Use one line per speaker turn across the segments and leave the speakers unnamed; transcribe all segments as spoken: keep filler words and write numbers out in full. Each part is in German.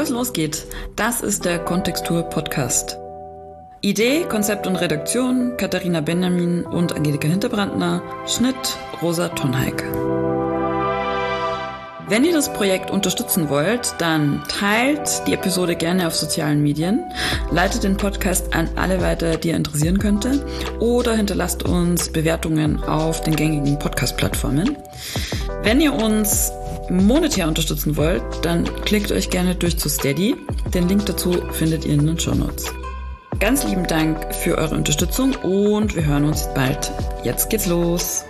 Bevor es losgeht, das ist der Kontextur Podcast. Idee, Konzept und Redaktion Katharina Benjamin und Angelika Hinterbrandner, Schnitt Rosa Tonheik. Wenn ihr das Projekt unterstützen wollt, dann teilt die Episode gerne auf sozialen Medien, leitet den Podcast an alle weiter, die ihr interessieren könnte, oder hinterlasst uns Bewertungen auf den gängigen Podcast-Plattformen. Wenn ihr uns monetär unterstützen wollt, dann klickt euch gerne durch zu Steady. Den Link dazu findet ihr in den Shownotes. Ganz lieben Dank für eure Unterstützung und wir hören uns bald. Jetzt geht's los.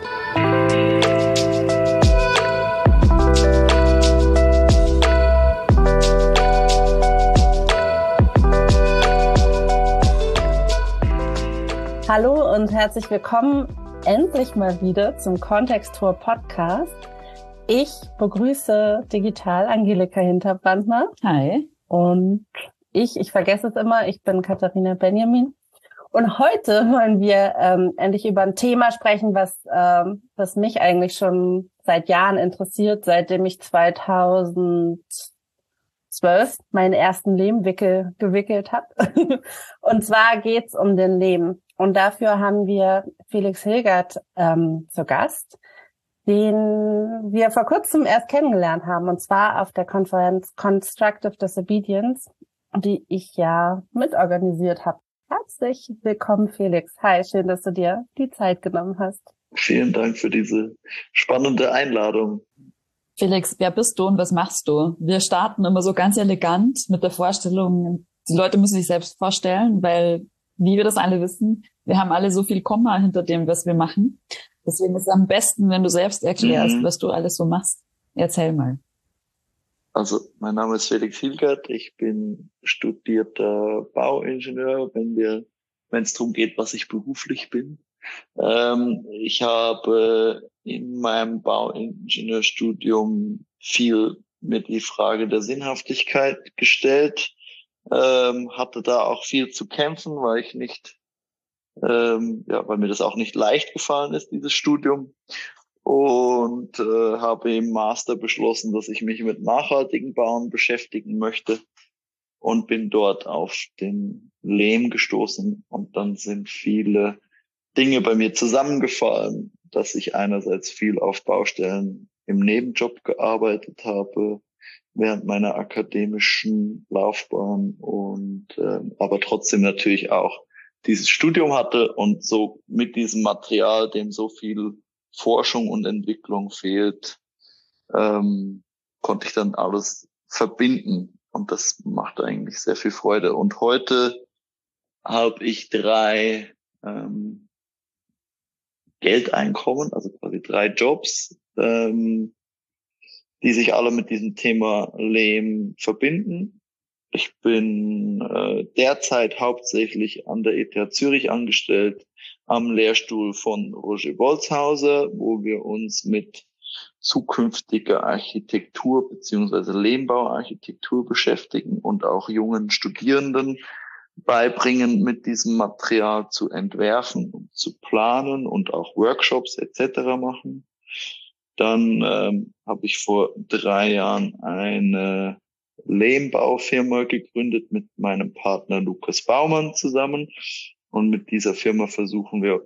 Hallo und herzlich willkommen endlich mal wieder zum Kontextur Podcast. Ich begrüße digital Angelika Hinterbrandner.
Hi.
Und ich, ich vergesse es immer, ich bin Katharina Benjamin. Und heute wollen wir ähm, endlich über ein Thema sprechen, was ähm, was mich eigentlich schon seit Jahren interessiert, seitdem ich zweitausendzwölf meinen ersten Lehmwickel gewickelt habe. Und zwar geht's um den Lehm. Und dafür haben wir Felix Hilgert ähm, zu Gast, den wir vor kurzem erst kennengelernt haben, und zwar auf der Konferenz Constructive Disobedience, die ich ja mitorganisiert habe. Herzlich willkommen, Felix. Hi, schön, dass du dir die Zeit genommen hast.
Vielen Dank für diese spannende Einladung.
Felix, wer bist du und was machst du? Wir starten immer so ganz elegant mit der Vorstellung, die Leute müssen sich selbst vorstellen, weil, wie wir das alle wissen, wir haben alle so viel Komma hinter dem, was wir machen. Deswegen ist es am besten, wenn du selbst erklärst, mhm. was du alles so machst. Erzähl mal.
Also, mein Name ist Felix Hilgert. Ich bin studierter Bauingenieur, wenn wir, wenn es darum geht, was ich beruflich bin. Ähm, ich habe in meinem Bauingenieurstudium viel mir die Frage der Sinnhaftigkeit gestellt. Ähm, hatte da auch viel zu kämpfen, weil ich nicht, ähm, ja, weil mir das auch nicht leicht gefallen ist, dieses Studium. Und äh, habe im Master beschlossen, dass ich mich mit nachhaltigen Bauen beschäftigen möchte und bin dort auf den Lehm gestoßen. Und dann sind viele Dinge bei mir zusammengefallen, dass ich einerseits viel auf Baustellen im Nebenjob gearbeitet habe, während meiner akademischen Laufbahn und äh, aber trotzdem natürlich auch dieses Studium hatte und so mit diesem Material, dem so viel Forschung und Entwicklung fehlt, ähm, konnte ich dann alles verbinden und das macht eigentlich sehr viel Freude. Und heute habe ich drei ähm, Geldeinkommen, also quasi drei Jobs, ähm, die sich alle mit diesem Thema Lehm verbinden. Ich bin äh, derzeit hauptsächlich an der E T H Zürich angestellt, am Lehrstuhl von Roger Bolzhauser, wo wir uns mit zukünftiger Architektur beziehungsweise Lehmbauarchitektur beschäftigen und auch jungen Studierenden beibringen, mit diesem Material zu entwerfen und zu planen und auch Workshops et cetera machen. Dann ähm, habe ich vor drei Jahren eine Lehmbaufirma gegründet mit meinem Partner Lukas Baumann zusammen. Und mit dieser Firma versuchen wir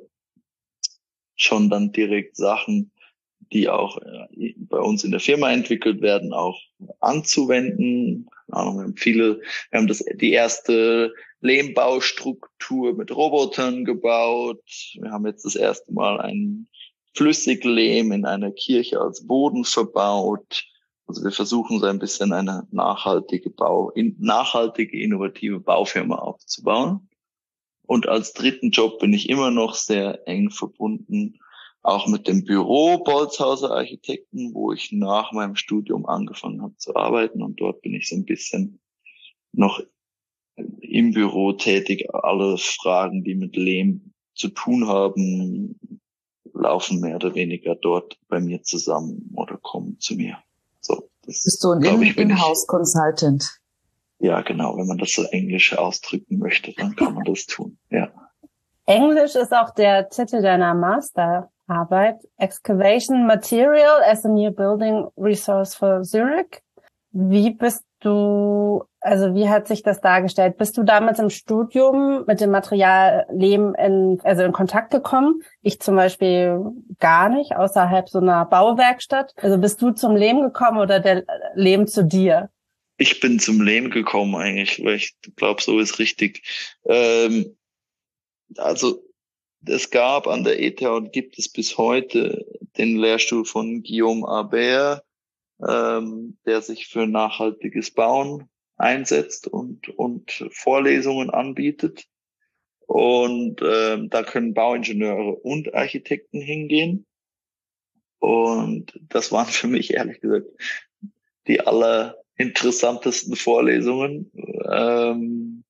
schon dann direkt Sachen, die auch bei uns in der Firma entwickelt werden, auch anzuwenden. Wir haben viele, wir haben das, die erste Lehmbaustruktur mit Robotern gebaut. Wir haben jetzt das erste Mal einen Flüssiglehm in einer Kirche als Boden verbaut. Also wir versuchen so ein bisschen eine nachhaltige Bau, nachhaltige, innovative Baufirma aufzubauen. Und als dritten Job bin ich immer noch sehr eng verbunden, auch mit dem Büro Bolzhauser Architekten, wo ich nach meinem Studium angefangen habe zu arbeiten. Und dort bin ich so ein bisschen noch im Büro tätig. Alle Fragen, die mit Lehm zu tun haben, laufen mehr oder weniger dort bei mir zusammen oder kommen zu mir. So, das
bist du ein In-House-Consultant?
Ja, genau. Wenn man das so englisch ausdrücken möchte, dann kann man das tun. Ja.
Englisch ist auch der Titel deiner Masterarbeit. Excavation Material as a New Building Resource for Zurich. Wie bist du, also wie hat sich das dargestellt? Bist du damals im Studium mit dem Material Lehm in, also in Kontakt gekommen? Ich zum Beispiel gar nicht, außerhalb so einer Bauwerkstatt. Also bist du zum Lehm gekommen oder der Lehm zu dir?
Ich bin zum Lehm gekommen eigentlich, weil ich glaube, so ist richtig. Ähm, also es gab an der E T H und gibt es bis heute den Lehrstuhl von Guillaume Arbert, ähm, der sich für nachhaltiges Bauen einsetzt und und Vorlesungen anbietet. Und ähm, da können Bauingenieure und Architekten hingehen. Und das waren für mich ehrlich gesagt die allerinteressantesten Vorlesungen. Ähm,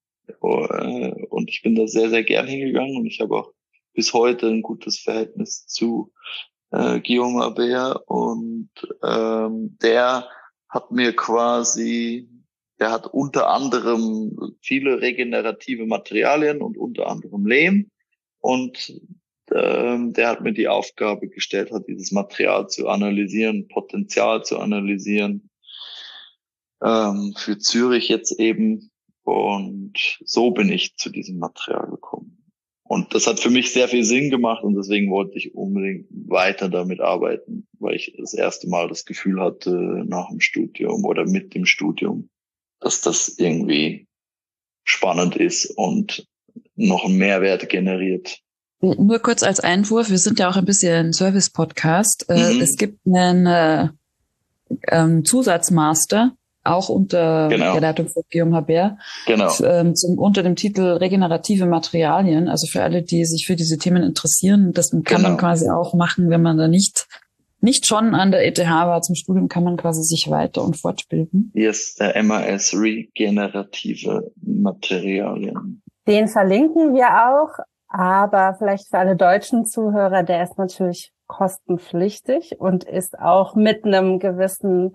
und ich bin da sehr, sehr gern hingegangen. Und ich habe auch bis heute ein gutes Verhältnis zu äh, Guillaume Arbert. Und ähm, der hat mir quasi, der hat unter anderem viele regenerative Materialien und unter anderem Lehm. Und ähm, der hat mir die Aufgabe gestellt, hat dieses Material zu analysieren, Potenzial zu analysieren, ähm, für Zürich jetzt eben. Und so bin ich zu diesem Material gekommen. Und das hat für mich sehr viel Sinn gemacht und deswegen wollte ich unbedingt weiter damit arbeiten, weil ich das erste Mal das Gefühl hatte, nach dem Studium oder mit dem Studium, dass das irgendwie spannend ist und noch einen Mehrwert generiert.
Nur kurz als Einwurf, wir sind ja auch ein bisschen ein Service-Podcast.
Mhm.
Es gibt einen äh, ähm, Zusatzmaster, auch unter
genau.
der Leitung von Guillaume Habert,
genau.
ähm, zum, unter dem Titel Regenerative Materialien. Also für alle, die sich für diese Themen interessieren, das kann
genau.
man quasi auch machen, wenn man da nicht nicht schon an der E T H war zum Studium, kann man quasi sich weiter und fortbilden.
Yes, der M A S Regenerative Materialien.
Den verlinken wir auch, aber vielleicht für alle deutschen Zuhörer, der ist natürlich kostenpflichtig und ist auch mit einem gewissen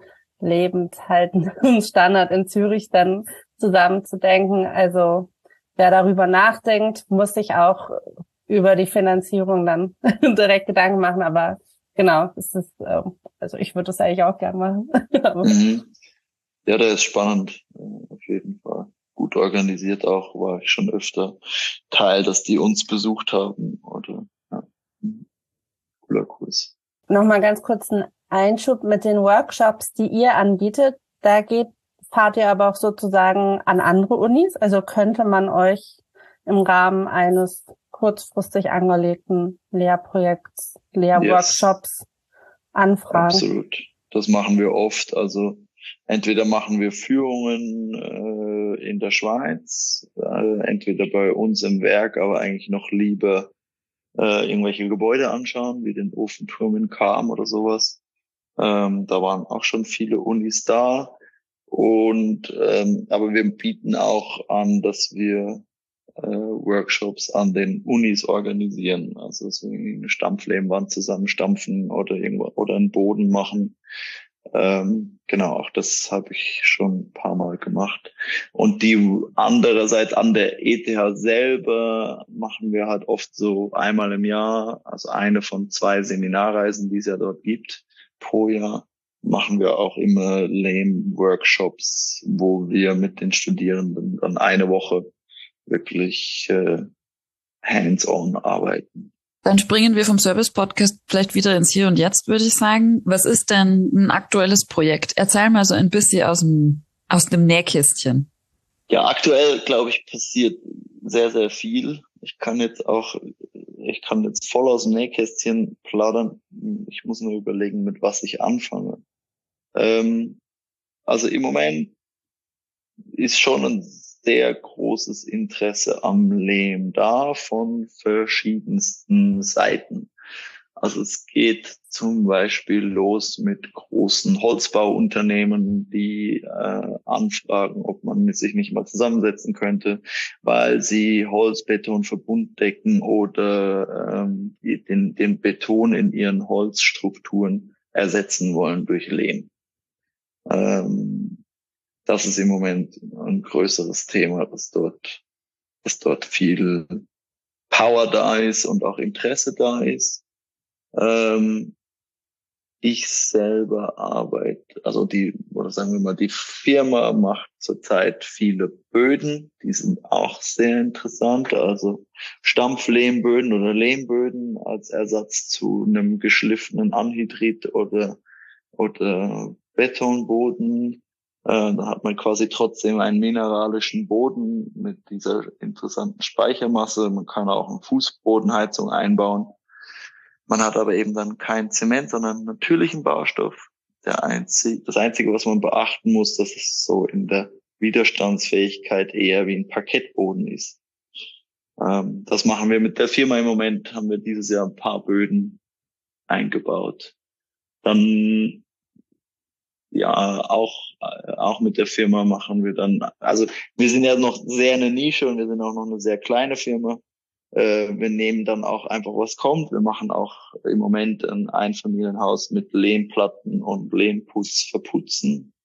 Lebenshaltungsstandard in Zürich dann zusammenzudenken. Also wer darüber nachdenkt, muss sich auch über die Finanzierung dann direkt Gedanken machen. Aber genau, es ist, also ich würde das eigentlich auch gerne machen.
Mhm. Ja, der ist spannend, auf jeden Fall. Gut organisiert auch, war ich schon öfter Teil, dass die uns besucht haben. Oder ja, cooler Kurs.
Nochmal ganz kurz ein Einschub mit den Workshops, die ihr anbietet. Da geht, fahrt ihr aber auch sozusagen an andere Unis. Also könnte man euch im Rahmen eines kurzfristig angelegten Lehrprojekts, Lehrworkshops yes. anfragen.
Absolut. Das machen wir oft. Also entweder machen wir Führungen äh, in der Schweiz, äh, entweder bei uns im Werk, aber eigentlich noch lieber äh, irgendwelche Gebäude anschauen, wie den Ofenturm in Cham oder sowas. Ähm, da waren auch schon viele Unis da. Und ähm, aber wir bieten auch an, dass wir äh, Workshops an den Unis organisieren. Also so eine Stampflehmwand zusammenstampfen oder irgendwo oder einen Boden machen. Ähm, genau, auch das habe ich schon ein paar Mal gemacht. Und die andererseits an der E T H selber machen wir halt oft so einmal im Jahr, also eine von zwei Seminarreisen, die es ja dort gibt pro Jahr, machen wir auch immer Lehm-Workshops, wo wir mit den Studierenden dann eine Woche wirklich äh, hands-on arbeiten.
Dann springen wir vom Service-Podcast vielleicht wieder ins Hier und Jetzt, würde ich sagen. Was ist denn ein aktuelles Projekt? Erzähl mal so ein bisschen aus dem, aus dem Nähkästchen.
Ja, aktuell, glaube ich, passiert sehr, sehr viel. Ich kann jetzt auch, ich kann jetzt voll aus dem Nähkästchen plaudern. Ich muss nur überlegen, mit was ich anfange. Ähm, also im Moment ist schon ein sehr großes Interesse am Lehm da von verschiedensten Seiten. Also es geht zum Beispiel los mit großen Holzbauunternehmen, die äh, anfragen, ob man sich nicht mal zusammensetzen könnte, weil sie Holz-Beton-Verbunddecken oder ähm, den, den Beton in ihren Holzstrukturen ersetzen wollen durch Lehm. Ähm, Das ist im Moment ein größeres Thema, dass dort, dass dort viel Power da ist und auch Interesse da ist. Ähm, ich selber arbeite, also die, oder sagen wir mal, die Firma macht zurzeit viele Böden, die sind auch sehr interessant, also Stampflehmböden oder Lehmböden als Ersatz zu einem geschliffenen Anhydrit oder, oder Betonboden. Äh, da hat man quasi trotzdem einen mineralischen Boden mit dieser interessanten Speichermasse. Man kann auch eine Fußbodenheizung einbauen. Man hat aber eben dann kein Zement, sondern einen natürlichen Baustoff. Der einzig, das Einzige, was man beachten muss, dass es so in der Widerstandsfähigkeit eher wie ein Parkettboden ist. Ähm, das machen wir mit der Firma im Moment, haben wir dieses Jahr ein paar Böden eingebaut. Dann, ja, auch, auch mit der Firma machen wir dann, also wir sind ja noch sehr eine Nische und wir sind auch noch eine sehr kleine Firma. Wir nehmen dann auch einfach, was kommt. Wir machen auch im Moment ein Einfamilienhaus mit Lehmplatten und Lehmputz verputzen.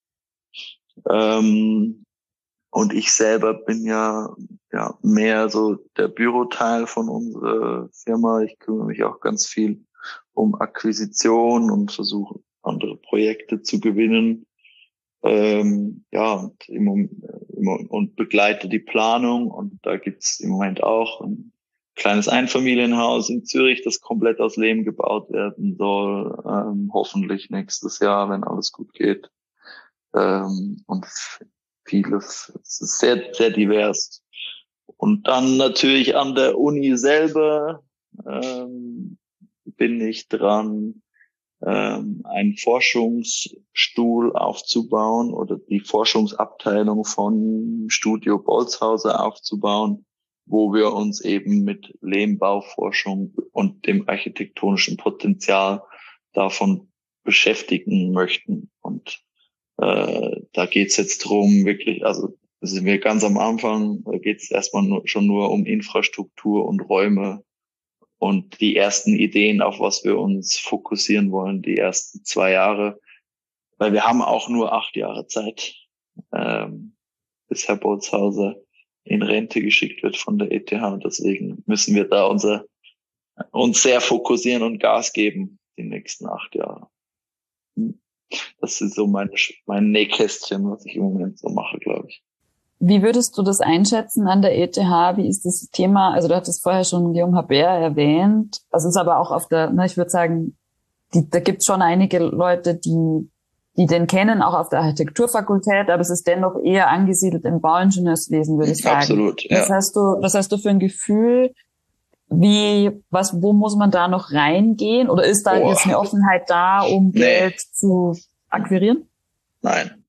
Ähm, und ich selber bin ja, ja mehr so der Büroteil von unserer Firma. Ich kümmere mich auch ganz viel um Akquisition und versuche andere Projekte zu gewinnen. Ähm, ja, und, im, im, und begleite die Planung. Und da gibt's im Moment auch ein kleines Einfamilienhaus in Zürich, das komplett aus Lehm gebaut werden soll, ähm, hoffentlich nächstes Jahr, wenn alles gut geht. Ähm, und vieles, es ist sehr, sehr divers. Und dann natürlich an der Uni selber ähm, bin ich dran, ähm, einen Forschungsstuhl aufzubauen oder die Forschungsabteilung von Studio Bolzhauser aufzubauen, wo wir uns eben mit Lehmbauforschung und dem architektonischen Potenzial davon beschäftigen möchten. Und äh, da geht's jetzt drum, wirklich, also da sind wir ganz am Anfang, da geht's erstmal nur, schon nur um Infrastruktur und Räume und die ersten Ideen, auf was wir uns fokussieren wollen, die ersten zwei Jahre. Weil wir haben auch nur acht Jahre Zeit, ähm, bis Herr Bolzhauser in Rente geschickt wird von der E T H. Deswegen müssen wir da unser, uns sehr fokussieren und Gas geben die nächsten acht Jahre. Das ist so mein, mein Nähkästchen, was ich im Moment so mache, glaube ich.
Wie würdest du das einschätzen an der E T H? Wie ist das Thema? Also du hattest vorher schon Guillaume Habert erwähnt. Also es ist aber auch auf der, na, ich würde sagen, die, da gibt es schon einige Leute, die die den kennen, auch auf der Architekturfakultät, aber es ist dennoch eher angesiedelt im Bauingenieurswesen, würde ich sagen.
Absolut, ja.
Was hast du, was hast du für ein Gefühl? Wie, was, wo muss man da noch reingehen? Oder ist da oh. jetzt eine Offenheit da, um nee. Geld zu akquirieren?
Nein.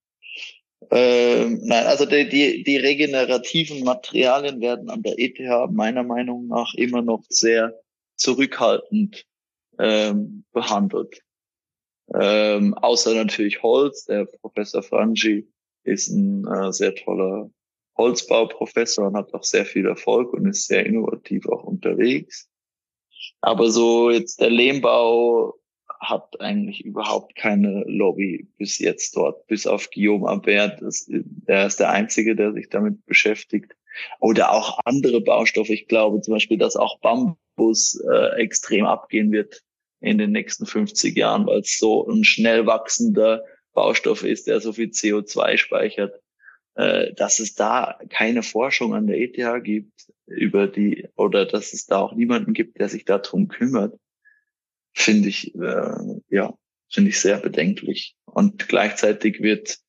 Ähm, nein, also die, die, die regenerativen Materialien werden an der E T H meiner Meinung nach immer noch sehr zurückhaltend ähm, behandelt. Ähm, außer natürlich Holz. Der Professor Frangi ist ein äh, sehr toller Holzbauprofessor und hat auch sehr viel Erfolg und ist sehr innovativ auch unterwegs. Aber so jetzt der Lehmbau hat eigentlich überhaupt keine Lobby bis jetzt dort, bis auf Guillaume Habert. Das, er ist der Einzige, der sich damit beschäftigt. Oder auch andere Baustoffe. Ich glaube zum Beispiel, dass auch Bambus äh, extrem abgehen wird in den nächsten fünfzig Jahren, weil es so ein schnell wachsender Baustoff ist, der so viel C O zwei speichert, äh, dass es da keine Forschung an der E T H gibt über die, oder dass es da auch niemanden gibt, der sich darum kümmert, finde ich, äh, ja, finde ich sehr bedenklich. Und gleichzeitig wird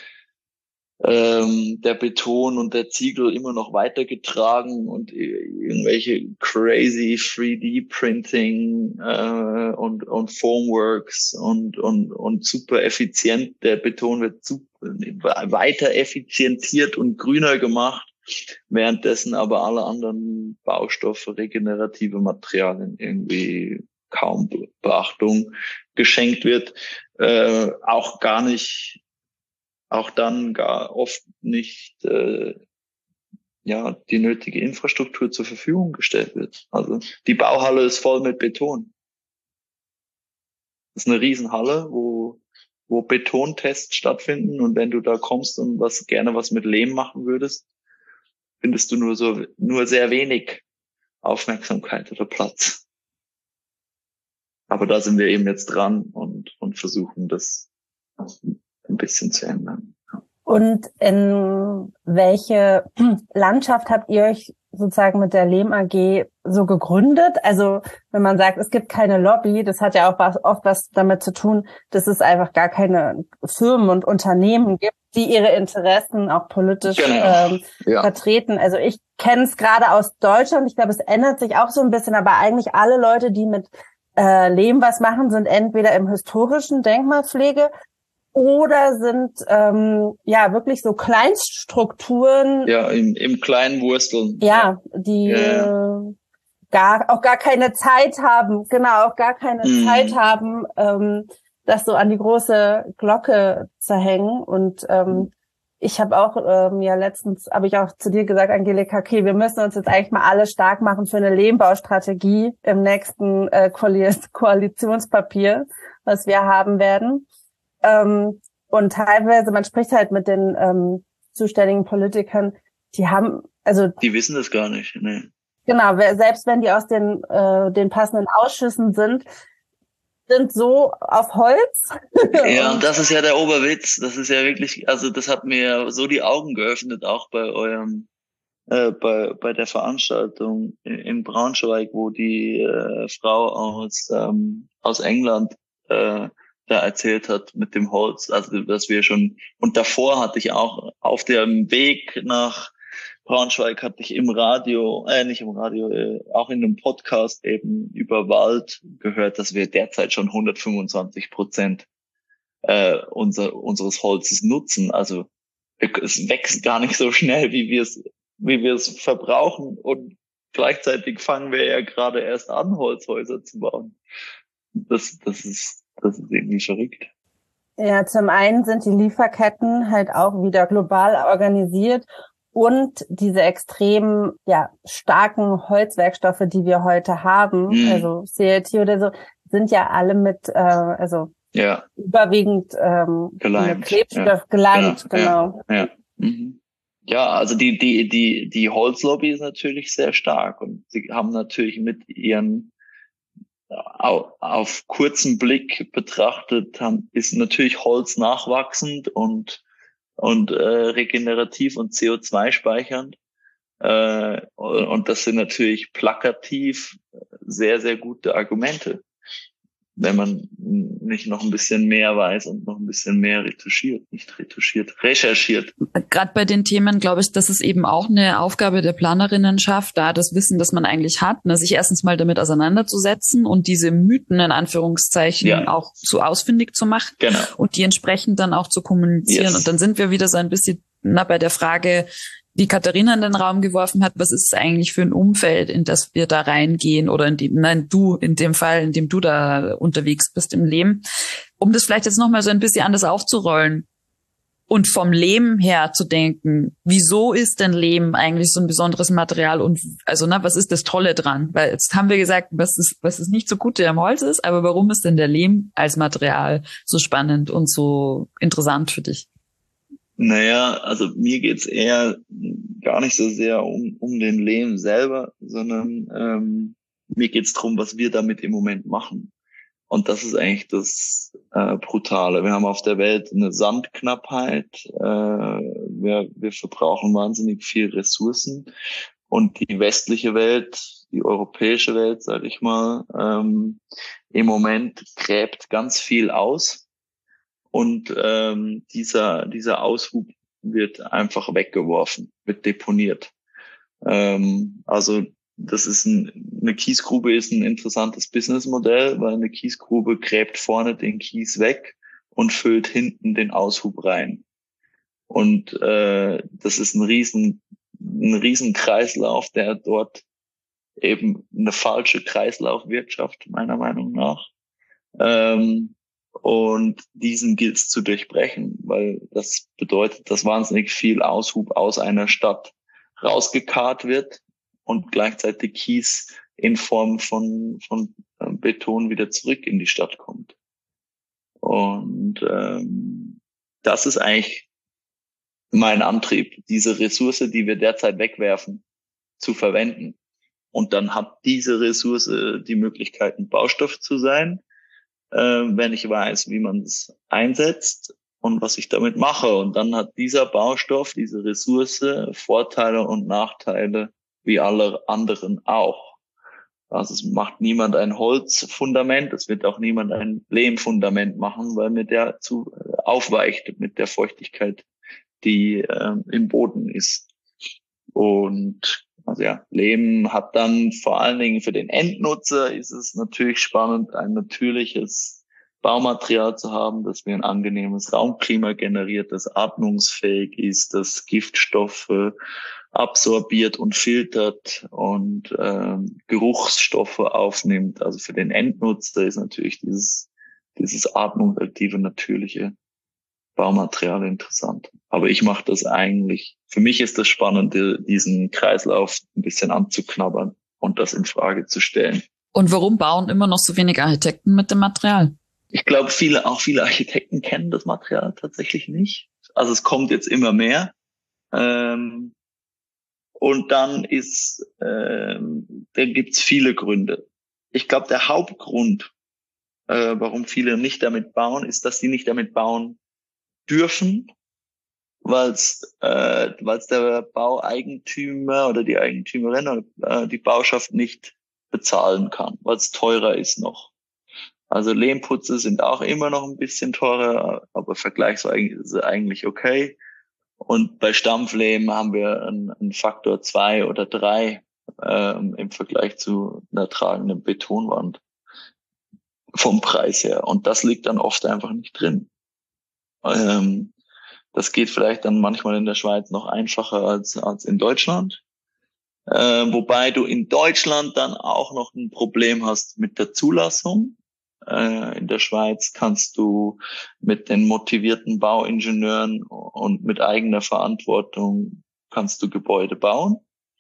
ähm, der Beton und der Ziegel immer noch weitergetragen und irgendwelche crazy drei D Printing äh, und und Formworks und und und super effizient. Der Beton wird super, weiter effizientiert und grüner gemacht, währenddessen aber alle anderen Baustoffe, regenerative Materialien irgendwie kaum Beachtung geschenkt wird, äh, auch gar nicht auch dann gar oft nicht äh, ja die nötige Infrastruktur zur Verfügung gestellt wird. Also die Bauhalle ist voll mit Beton. Das ist eine Riesenhalle, wo wo Betontests stattfinden, und wenn du da kommst und was gerne was mit Lehm machen würdest, findest du nur so nur sehr wenig Aufmerksamkeit oder Platz. aber da sind wir eben jetzt dran und, und versuchen das ein bisschen zu ändern.
Und in welche Landschaft habt ihr euch sozusagen mit der Lehm A G so gegründet? Also wenn man sagt, es gibt keine Lobby, das hat ja auch was, oft was damit zu tun, dass es einfach gar keine Firmen und Unternehmen gibt, die ihre Interessen auch politisch
genau.
ähm,
ja.
vertreten. Also ich kenne es gerade aus Deutschland, ich glaube, es ändert sich auch so ein bisschen, aber eigentlich alle Leute, die mit äh, Lehm was machen, sind entweder im historischen Denkmalpflege oder sind ähm, ja wirklich so Kleinststrukturen.
Ja, im, im kleinen Wursteln.
Ja, die ja, ja. Äh, gar auch gar keine Zeit haben, genau, auch gar keine mm. Zeit haben, ähm, das so an die große Glocke zu hängen. Und ähm, ich habe auch ähm, ja letztens, habe ich auch zu dir gesagt, Angelika, okay, wir müssen uns jetzt eigentlich mal alle stark machen für eine Lehmbaustrategie im nächsten äh, Koalitionspapier, was wir haben werden. Ähm, und teilweise, man spricht halt mit den ähm, zuständigen Politikern, die haben, also
die wissen das gar nicht, ne?
Genau, selbst wenn die aus den äh, den passenden Ausschüssen sind, sind so auf Holz.
Ja, und das ist ja der Oberwitz. Das ist ja wirklich, also das hat mir so die Augen geöffnet, auch bei eurem, äh, bei bei der Veranstaltung in, in Braunschweig, wo die äh, Frau aus ähm, aus England äh, da erzählt hat mit dem Holz, also dass wir schon, und davor hatte ich auch auf dem Weg nach Braunschweig hatte ich im Radio, äh nicht im Radio, äh, auch in einem Podcast eben über Wald gehört, dass wir derzeit schon hundertfünfundzwanzig Prozent äh, unser, unseres Holzes nutzen. Also es wächst gar nicht so schnell, wie wir es wie wir es verbrauchen, und gleichzeitig fangen wir ja gerade erst an, Holzhäuser zu bauen. Das, das ist Das ist irgendwie verrückt.
Ja, zum einen sind die Lieferketten halt auch wieder global organisiert und diese extrem ja starken Holzwerkstoffe, die wir heute haben, mm. also C L T oder so, sind ja alle mit äh, also
ja.
überwiegend ähm,
geleimt.
mit Klebstoff ja. geleimt, genau.
Ja, ja. Mhm. Ja, also die die die die Holzlobby ist natürlich sehr stark, und sie haben natürlich mit ihren auf, auf kurzen Blick betrachtet, haben, ist natürlich Holz nachwachsend und und äh, regenerativ und C O zwei speichernd. Äh, und das sind natürlich plakativ sehr, sehr gute Argumente, wenn man nicht noch ein bisschen mehr weiß und noch ein bisschen mehr retuschiert, nicht retuschiert, recherchiert.
Gerade bei den Themen, glaube ich, das ist eben auch eine Aufgabe der Planerinnenschaft, da das Wissen, das man eigentlich hat, ne, sich erstens mal damit auseinanderzusetzen und diese Mythen in Anführungszeichen ja. auch so ausfindig zu machen
genau.
und die entsprechend dann auch zu kommunizieren. Yes. Und dann sind wir wieder so ein bisschen na, bei der Frage, die Katharina in den Raum geworfen hat, was ist es eigentlich für ein Umfeld, in das wir da reingehen, oder in dem, nein, du in dem Fall, in dem du da unterwegs bist im Leben, um das vielleicht jetzt nochmal so ein bisschen anders aufzurollen und vom Lehm her zu denken, wieso ist denn Lehm eigentlich so ein besonderes Material, und also na, was ist das Tolle dran? Weil jetzt haben wir gesagt, was ist, was ist nicht so Gute am Holz ist, aber warum ist denn der Lehm als Material so spannend und so interessant für dich?
Naja, also mir geht's eher gar nicht so sehr um, um den Lehm selber, sondern ähm, mir geht's drum, was wir damit im Moment machen. Und das ist eigentlich das äh, Brutale. Wir haben auf der Welt eine Sandknappheit, äh, wir, wir verbrauchen wahnsinnig viel Ressourcen, und die westliche Welt, die europäische Welt, sage ich mal, ähm, im Moment gräbt ganz viel aus. Und ähm, dieser dieser Aushub wird einfach weggeworfen, wird deponiert. Ähm, also das ist ein, eine Kiesgrube ist ein interessantes Businessmodell, weil eine Kiesgrube gräbt vorne den Kies weg und füllt hinten den Aushub rein. Und äh, das ist ein riesen ein riesen Kreislauf, der dort eben eine falsche Kreislaufwirtschaft meiner Meinung nach. Ähm, Und diesen gilt es zu durchbrechen, weil das bedeutet, dass wahnsinnig viel Aushub aus einer Stadt rausgekarrt wird und gleichzeitig Kies in Form von von Beton wieder zurück in die Stadt kommt. Und ähm, das ist eigentlich mein Antrieb, diese Ressource, die wir derzeit wegwerfen, zu verwenden Und dann hat diese Ressource die Möglichkeit, ein Baustoff zu sein, äh, wenn ich weiß, wie man es einsetzt und was ich damit mache. Und dann hat dieser Baustoff, diese Ressource Vorteile und Nachteile wie alle anderen auch. Also es macht niemand ein Holzfundament, es wird auch niemand ein Lehmfundament machen, weil mir der zu aufweicht mit der Feuchtigkeit, die äh, im Boden ist. Und also ja, Lehm hat dann vor allen Dingen für den Endnutzer ist es natürlich spannend, ein natürliches Baumaterial zu haben, das mir ein angenehmes Raumklima generiert, das atmungsfähig ist, das Giftstoffe absorbiert und filtert und ähm, Geruchsstoffe aufnimmt. Also für den Endnutzer ist natürlich dieses dieses atmungsaktive, natürliche Baumaterial interessant. Aber ich mache das eigentlich, für mich ist das Spannende, diesen Kreislauf ein bisschen anzuknabbern und das in Frage zu stellen.
Und warum bauen immer noch so wenig Architekten mit dem Material?
Ich glaube, viele, auch viele Architekten kennen das Material tatsächlich nicht. Also es kommt jetzt immer mehr. Ähm, und dann ist, ähm, da gibt's viele Gründe. Ich glaube, der Hauptgrund, äh, warum viele nicht damit bauen, ist, dass sie nicht damit bauen dürfen, weil es äh, weil's der Baueigentümer oder die Eigentümerin äh, die Bauschaft nicht bezahlen kann, weil es teurer ist noch. Also Lehmputze sind auch immer noch ein bisschen teurer, aber vergleichsweise ist es eigentlich okay. Und bei Stampflehm haben wir einen, einen Faktor zwei oder drei ähm, im Vergleich zu einer tragenden Betonwand vom Preis her. Und das liegt dann oft einfach nicht drin. Ähm, das geht vielleicht dann manchmal in der Schweiz noch einfacher als, als in Deutschland. Äh, wobei du in Deutschland dann auch noch ein Problem hast mit der Zulassung. Äh, in der Schweiz kannst du mit den motivierten Bauingenieuren und mit eigener Verantwortung kannst du Gebäude bauen.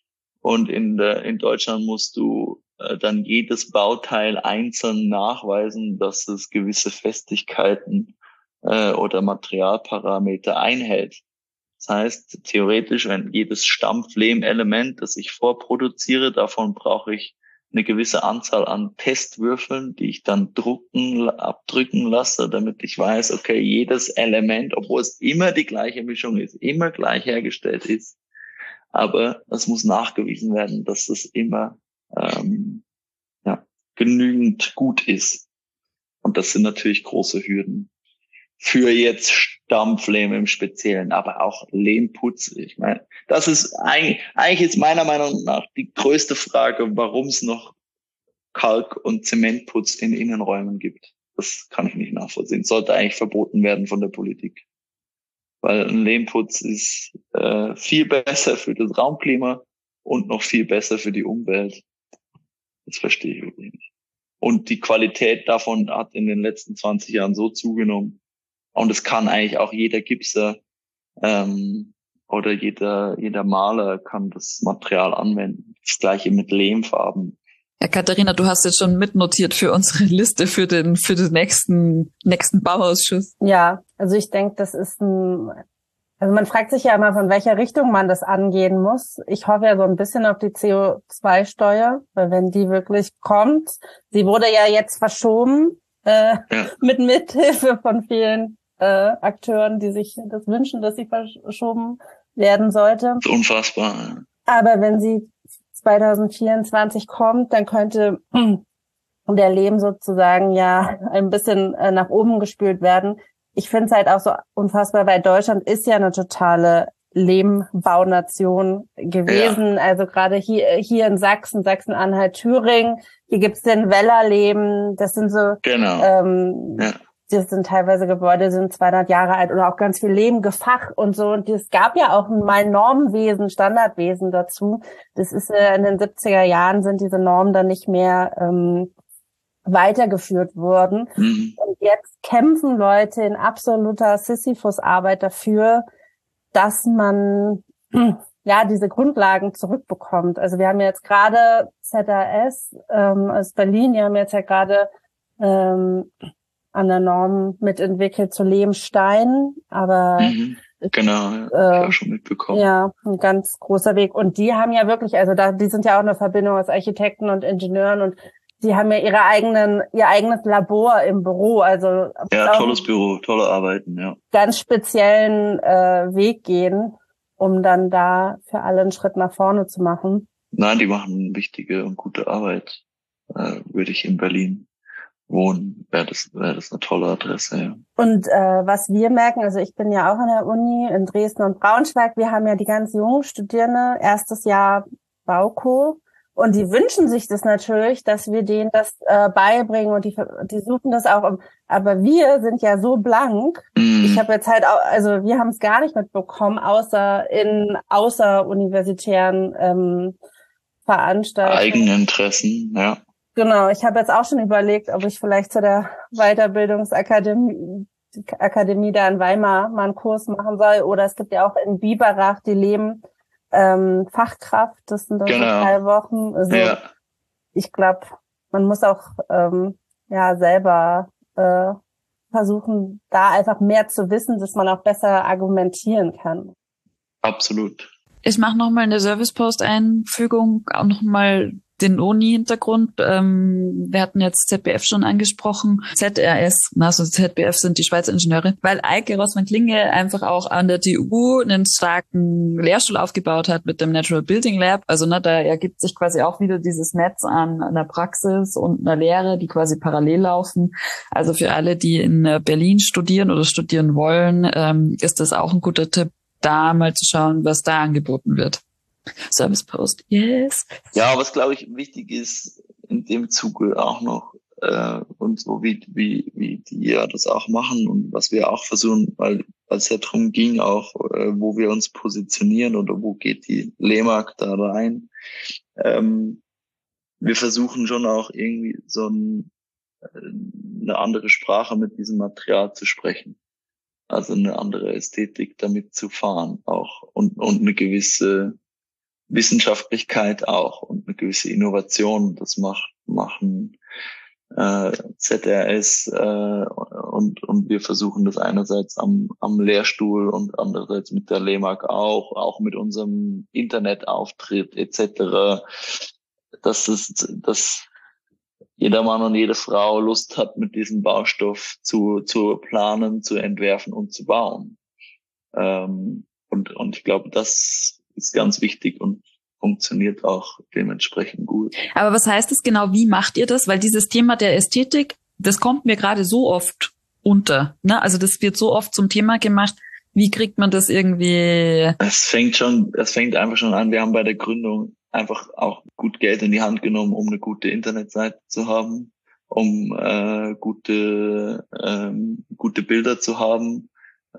Und in der, in Deutschland musst du äh, dann jedes Bauteil einzeln nachweisen, dass es gewisse Festigkeiten oder Materialparameter einhält. Das heißt, theoretisch, wenn jedes Stampflehmelement, das ich vorproduziere, davon brauche ich eine gewisse Anzahl an Testwürfeln, die ich dann drucken, abdrücken lasse, damit ich weiß, okay, jedes Element, obwohl es immer die gleiche Mischung ist, immer gleich hergestellt ist, aber es muss nachgewiesen werden, dass es immer ähm, ja, genügend gut ist. Und das sind natürlich große Hürden. Für jetzt Stampflehm im Speziellen, aber auch Lehmputz. Ich meine, das ist eigentlich, eigentlich ist meiner Meinung nach die größte Frage, warum es noch Kalk- und Zementputz in Innenräumen gibt. Das kann ich nicht nachvollziehen. Sollte eigentlich verboten werden von der Politik. Weil ein Lehmputz ist äh, viel besser für das Raumklima und noch viel besser für die Umwelt. Das verstehe ich wirklich nicht. Und die Qualität davon hat in den letzten zwanzig Jahren so zugenommen. Und es kann eigentlich auch jeder Gipser ähm, oder jeder jeder Maler kann das Material anwenden. Das Gleiche mit Lehmfarben.
Ja, Katharina, du hast jetzt schon mitnotiert für unsere Liste für den für den nächsten nächsten Bauausschuss.
Ja, also ich denke, das ist ein, also man fragt sich ja immer, von welcher Richtung man das angehen muss. Ich hoffe ja so ein bisschen auf die C O zwei Steuer, weil wenn die wirklich kommt, sie wurde ja jetzt verschoben äh, ja. mit Mithilfe von vielen äh, Akteuren, die sich das wünschen, dass sie verschoben werden sollte.
Das ist unfassbar.
Aber wenn sie zwanzig vierundzwanzig kommt, dann könnte der Lehm sozusagen ja ein bisschen äh, nach oben gespült werden. Ich finde es halt auch so unfassbar, weil Deutschland ist ja eine totale Lehmbaunation gewesen. Ja. Also gerade hier hier in Sachsen, Sachsen-Anhalt, Thüringen, hier gibt's den Wellerlehm. Das sind so
genau.
ähm,
ja.
Das sind teilweise Gebäude, die sind zweihundert Jahre alt oder auch ganz viel Lehmgefach und so. Und es gab ja auch mal Normwesen, Standardwesen dazu. Das ist äh, in den siebziger Jahren sind diese Normen dann nicht mehr ähm, weitergeführt worden.
Mhm.
Und jetzt kämpfen Leute in absoluter Sisyphus-Arbeit dafür, dass man ja diese Grundlagen zurückbekommt. Also wir haben jetzt gerade Z A S ähm, aus Berlin, die haben jetzt ja gerade ähm, an der Norm mitentwickelt zu Lehmstein, aber
mhm. Genau, ja,
äh,
hab ich auch schon mitbekommen.
Ja, ein ganz großer Weg. Und die haben ja wirklich, also da, die sind ja auch eine Verbindung aus Architekten und Ingenieuren und die haben ja ihre eigenen, ihr eigenes Labor im Büro. Also
ja, tolles Büro, tolle Arbeiten, ja.
Ganz speziellen äh, Weg gehen, um dann da für alle einen Schritt nach vorne zu machen.
Nein, die machen wichtige und gute Arbeit. Äh, würde ich in Berlin wohnen, wäre das, wäre das eine tolle Adresse, ja.
Und äh, was wir merken, also ich bin ja auch an der Uni in Dresden und Braunschweig, wir haben ja die ganz jungen Studierende, erstes Jahr Bauko, und die wünschen sich das natürlich, dass wir denen das äh, beibringen und die, die suchen das auch. Aber wir sind ja so blank. Mm. Ich habe jetzt halt auch, also wir haben es gar nicht mitbekommen, außer in außeruniversitären ähm, Veranstaltungen.
Eigeninteressen, ja.
Genau, ich habe jetzt auch schon überlegt, ob ich vielleicht zu der Weiterbildungsakademie Akademie da in Weimar mal einen Kurs machen soll. Oder es gibt ja auch in Biberach die Leben ähm, Fachkraft, das sind dann genau. so drei Wochen. Also ja. Ich glaube, man muss auch ähm, ja selber äh, versuchen, da einfach mehr zu wissen, dass man auch besser argumentieren kann.
Absolut.
Ich mache nochmal eine Service-Post-Einfügung, auch nochmal den Uni-Hintergrund. Ähm, wir hatten jetzt Z B F schon angesprochen. Z R S, also Z B F sind die Schweizer Ingenieure, weil Eike Rossmann-Klinge einfach auch an der T U einen starken Lehrstuhl aufgebaut hat mit dem Natural Building Lab. Also ne, da ergibt sich quasi auch wieder dieses Netz an einer Praxis und einer Lehre, die quasi parallel laufen. Also für alle, die in Berlin studieren oder studieren wollen, ähm, ist das auch ein guter Tipp, da mal zu schauen, was da angeboten wird. Service Post, yes.
Ja, was glaube ich wichtig ist in dem Zuge auch noch äh, und so wie wie wie die ja das auch machen und was wir auch versuchen, weil weil es ja darum ging auch, äh, wo wir uns positionieren oder wo geht die Lehmark da rein. Ähm, wir versuchen schon auch irgendwie so ein, eine andere Sprache mit diesem Material zu sprechen. Also eine andere Ästhetik damit zu fahren auch und und eine gewisse Wissenschaftlichkeit auch und eine gewisse Innovation. Das macht machen äh, Z R S äh, und und wir versuchen das einerseits am am Lehrstuhl und andererseits mit der Lehmark auch, auch mit unserem Internetauftritt et cetera. Dass es, dass jeder Mann und jede Frau Lust hat, mit diesem Baustoff zu zu planen, zu entwerfen und zu bauen. Ähm, und und ich glaube, das ist ganz wichtig und funktioniert auch dementsprechend gut.
Aber was heißt das genau? Wie macht ihr das? Weil dieses Thema der Ästhetik, das kommt mir gerade so oft unter. Ne? Also das wird so oft zum Thema gemacht. Wie kriegt man das irgendwie?
Es fängt schon, es fängt einfach schon an. Wir haben bei der Gründung einfach auch gut Geld in die Hand genommen, um eine gute Internetseite zu haben, um äh, gute ähm, gute Bilder zu haben.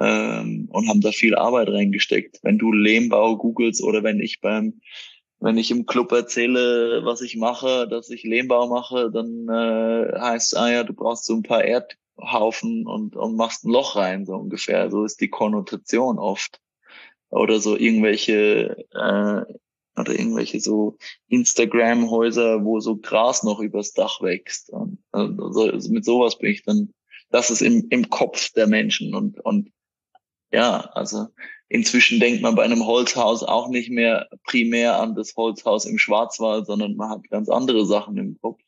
Ähm, und haben da viel Arbeit reingesteckt. Wenn du Lehmbau googelst oder wenn ich beim, wenn ich im Club erzähle, was ich mache, dass ich Lehmbau mache, dann äh, heißt es, ah ja, du brauchst so ein paar Erdhaufen und, und machst ein Loch rein, so ungefähr. So ist die Konnotation oft. Oder so irgendwelche, äh, oder irgendwelche so Instagram-Häuser, wo so Gras noch übers Dach wächst. Und also mit sowas bin ich dann, das ist im, im Kopf der Menschen und, und ja, also inzwischen denkt man bei einem Holzhaus auch nicht mehr primär an das Holzhaus im Schwarzwald, sondern man hat ganz andere Sachen im Kopf.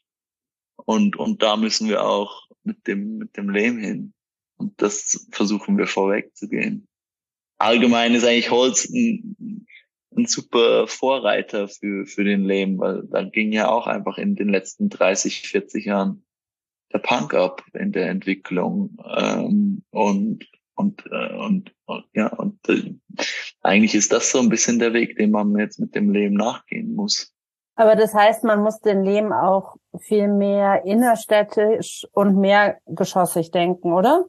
Und und da müssen wir auch mit dem mit dem Lehm hin. Und das versuchen wir vorweg zu gehen. Allgemein ist eigentlich Holz ein, ein super Vorreiter für für den Lehm, weil da ging ja auch einfach in den letzten dreißig, vierzig Jahren der Punk ab in der Entwicklung. Ähm, und Und, äh, und, und ja, und äh, eigentlich ist das so ein bisschen der Weg, den man jetzt mit dem Lehm nachgehen muss.
Aber das heißt, man muss den Lehm auch viel mehr innerstädtisch und mehrgeschossig denken, oder?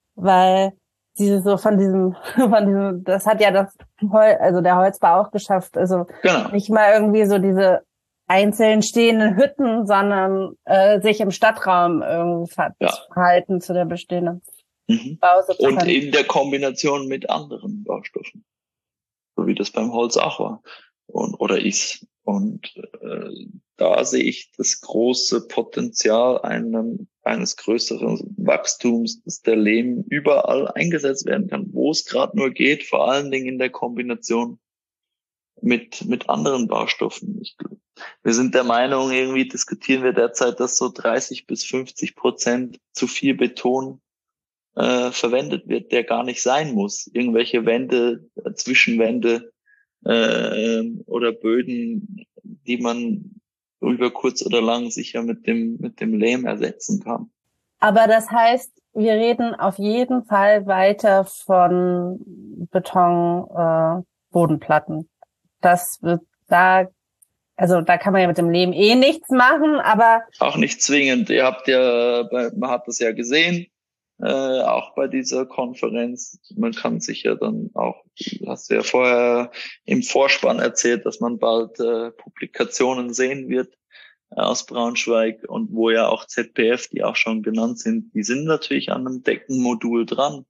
Weil diese so von diesem, von diesem, das hat ja das Hol, also der Holzbau auch geschafft. Also genau. Nicht mal irgendwie so diese einzeln stehenden Hütten, sondern äh, sich im Stadtraum irgendwie verhalten ja. zu der bestehenden.
Mhm. Und in der Kombination mit anderen Baustoffen, so wie das beim Holz auch war und oder ist. Und äh, da sehe ich das große Potenzial einem, eines größeren Wachstums, dass der Lehm überall eingesetzt werden kann, wo es gerade nur geht, vor allen Dingen in der Kombination mit mit anderen Baustoffen. Ich, wir sind der Meinung, irgendwie diskutieren wir derzeit, dass so dreißig bis fünfzig Prozent zu viel Beton äh, verwendet wird, der gar nicht sein muss. Irgendwelche Wände, äh, Zwischenwände äh, oder Böden, die man über kurz oder lang sicher mit dem mit dem Lehm ersetzen kann.
Aber das heißt, wir reden auf jeden Fall weiter von Beton, äh, Bodenplatten. Das wird da, also da kann man ja mit dem Lehm eh nichts machen, aber
auch nicht zwingend. Ihr habt ja, man hat das ja gesehen, äh, auch bei dieser Konferenz. Man kann sich ja dann auch, hast du ja vorher im Vorspann erzählt, dass man bald äh, Publikationen sehen wird äh, aus Braunschweig und wo ja auch Z P F, die auch schon genannt sind, die sind natürlich an einem Deckenmodul dran.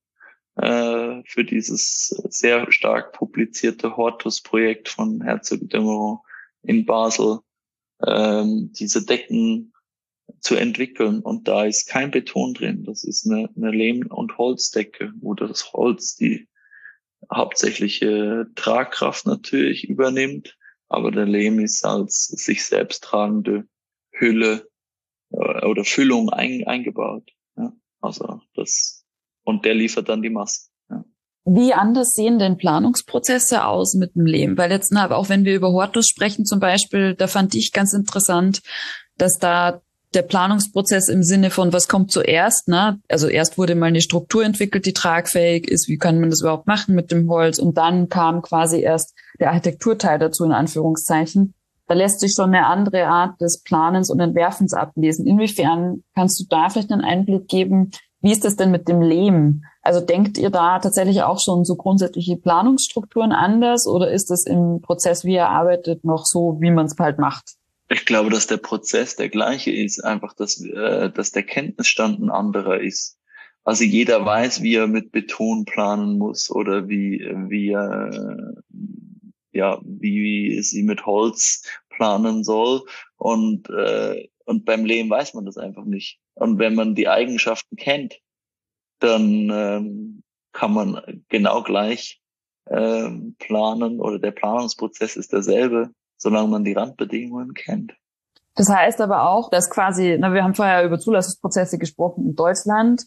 Für dieses sehr stark publizierte Hortus-Projekt von Herzog de Meuron in Basel, ähm, diese Decken zu entwickeln. Und da ist kein Beton drin. Das ist eine, eine Lehm- und Holzdecke, wo das Holz die hauptsächliche Tragkraft natürlich übernimmt, aber der Lehm ist als sich selbst tragende Hülle oder Füllung ein, eingebaut. Ja, also das Und der liefert dann die Masse. Ja.
Wie anders sehen denn Planungsprozesse aus mit dem Lehm? Weil jetzt, na, auch wenn wir über Hortus sprechen zum Beispiel, da fand ich ganz interessant, dass da der Planungsprozess im Sinne von, was kommt zuerst, ne? Also erst wurde mal eine Struktur entwickelt, die tragfähig ist, wie kann man das überhaupt machen mit dem Holz? Und dann kam quasi erst der Architekturteil dazu, in Anführungszeichen. Da lässt sich schon eine andere Art des Planens und Entwerfens ablesen. Inwiefern kannst du da vielleicht einen Einblick geben? Wie ist das denn mit dem Lehm? Also denkt ihr da tatsächlich auch schon so grundsätzliche Planungsstrukturen anders oder ist das im Prozess, wie ihr arbeitet, noch so, wie man es halt macht?
Ich glaube, dass der Prozess der gleiche ist, einfach, dass, äh, dass der Kenntnisstand ein anderer ist. Also jeder weiß, wie er mit Beton planen muss oder wie, wie er, ja, wie sie mit Holz planen soll. Und, äh, und beim Lehm weiß man das einfach nicht. Und wenn man die Eigenschaften kennt, dann ähm, kann man genau gleich ähm, planen oder der Planungsprozess ist derselbe, solange man die Randbedingungen kennt.
Das heißt aber auch, dass quasi, na, wir haben vorher über Zulassungsprozesse gesprochen in Deutschland.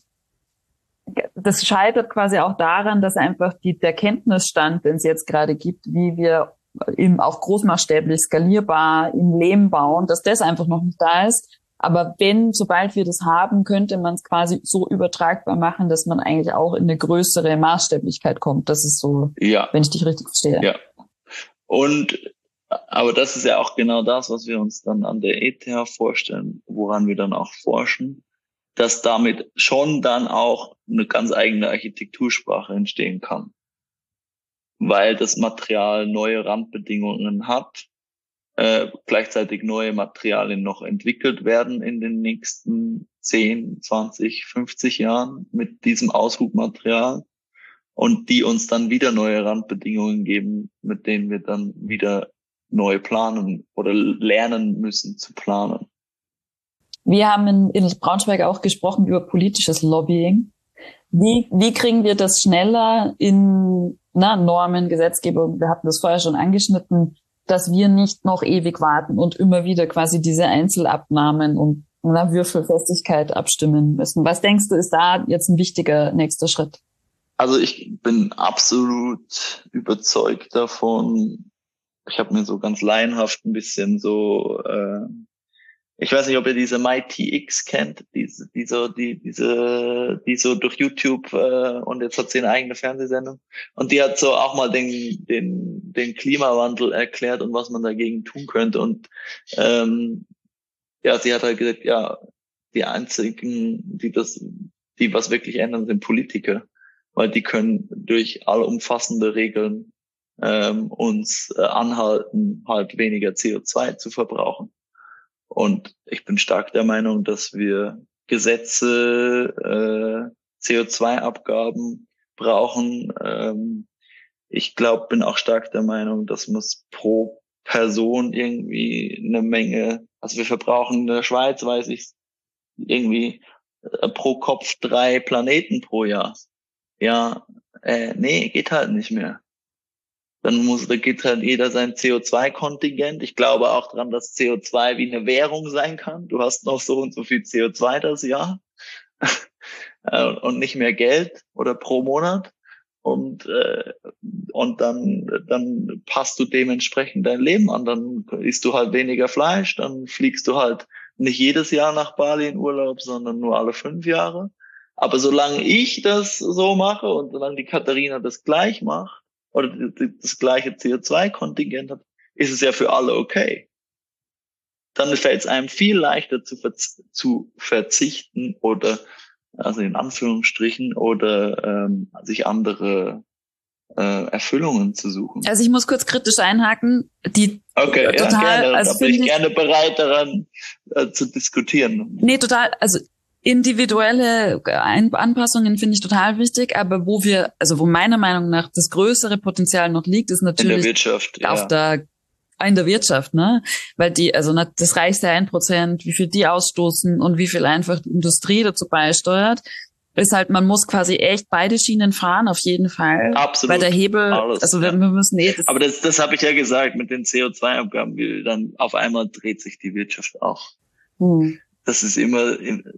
Das scheitert quasi auch daran, dass einfach die, der Kenntnisstand, den es jetzt gerade gibt, wie wir eben auch großmaßstäblich skalierbar im Lehm bauen, dass das einfach noch nicht da ist. Aber wenn, sobald wir das haben, könnte man es quasi so übertragbar machen, dass man eigentlich auch in eine größere Maßstäblichkeit kommt. Das ist so,
ja.
Wenn ich dich richtig verstehe.
Ja. Und, aber das ist ja auch genau das, was wir uns dann an der E T H vorstellen, woran wir dann auch forschen, dass damit schon dann auch eine ganz eigene Architektursprache entstehen kann. Weil das Material neue Randbedingungen hat, Äh, gleichzeitig neue Materialien noch entwickelt werden in den nächsten zehn, zwanzig, fünfzig Jahren mit diesem Aushubmaterial und die uns dann wieder neue Randbedingungen geben, mit denen wir dann wieder neu planen oder lernen müssen zu planen.
Wir haben in, in Braunschweig auch gesprochen über politisches Lobbying. Wie, wie kriegen wir das schneller in na, Normen, Gesetzgebung? Wir hatten das vorher schon angeschnitten, dass wir nicht noch ewig warten und immer wieder quasi diese Einzelabnahmen und na, Würfelfestigkeit abstimmen müssen. Was denkst du, ist da jetzt ein wichtiger nächster Schritt?
Also ich bin absolut überzeugt davon. Ich habe mir so ganz laienhaft ein bisschen so, äh, ich weiß nicht, ob ihr diese MyTX kennt, diese, diese, die, diese, die so durch YouTube äh, und jetzt hat sie eine eigene Fernsehsendung und die hat so auch mal den, den, den Klimawandel erklärt und was man dagegen tun könnte und ähm, ja, sie hat halt gesagt, ja, die einzigen, die das, die was wirklich ändern, sind Politiker, weil die können durch allumfassende Regeln ähm, uns äh, anhalten, halt weniger C O zwei zu verbrauchen. Und ich bin stark der Meinung, dass wir Gesetze, äh, C O zwei Abgaben brauchen. Ähm, ich glaube, bin auch stark der Meinung, dass man es pro Person irgendwie eine Menge, also wir verbrauchen in der Schweiz, weiß ich, irgendwie äh, pro Kopf drei Planeten pro Jahr. Ja, äh, nee, geht halt nicht mehr. Dann muss, da geht halt jeder sein C O zwei Kontingent. Ich glaube auch dran, dass C O zwei wie eine Währung sein kann. Du hast noch so und so viel C O zwei das Jahr und nicht mehr Geld oder pro Monat. Und äh, und dann dann passt du dementsprechend dein Leben an. Dann isst du halt weniger Fleisch, dann fliegst du halt nicht jedes Jahr nach Bali in Urlaub, sondern nur alle fünf Jahre. Aber solange ich das so mache und solange die Katharina das gleich macht oder das gleiche C O zwei Kontingent hat, ist es ja für alle okay. Dann fällt es einem viel leichter zu, verz- zu verzichten oder also in Anführungsstrichen, oder ähm, sich andere äh, Erfüllungen zu suchen.
Also ich muss kurz kritisch einhaken. Die
okay,
total,
ja, gerne.
Also
da bin ich,
ich
gerne bereit daran äh, zu diskutieren.
Nee, total. Also individuelle Ein- Anpassungen finde ich total wichtig, aber wo wir, also wo meiner Meinung nach das größere Potenzial noch liegt, ist natürlich
in der Wirtschaft,
auf
ja.
der in der Wirtschaft, ne? Weil die, also das reichste ein Prozent, wie viel die ausstoßen und wie viel einfach die Industrie dazu beisteuert, ist halt, man muss quasi echt beide Schienen fahren, auf jeden Fall.
Absolut.
Weil der Hebel,
Alles,
also
ja.
wir müssen eh das.
Aber das, das habe ich ja gesagt, mit den C O zwei Abgaben, dann auf einmal dreht sich die Wirtschaft auch.
Hm.
Das ist immer,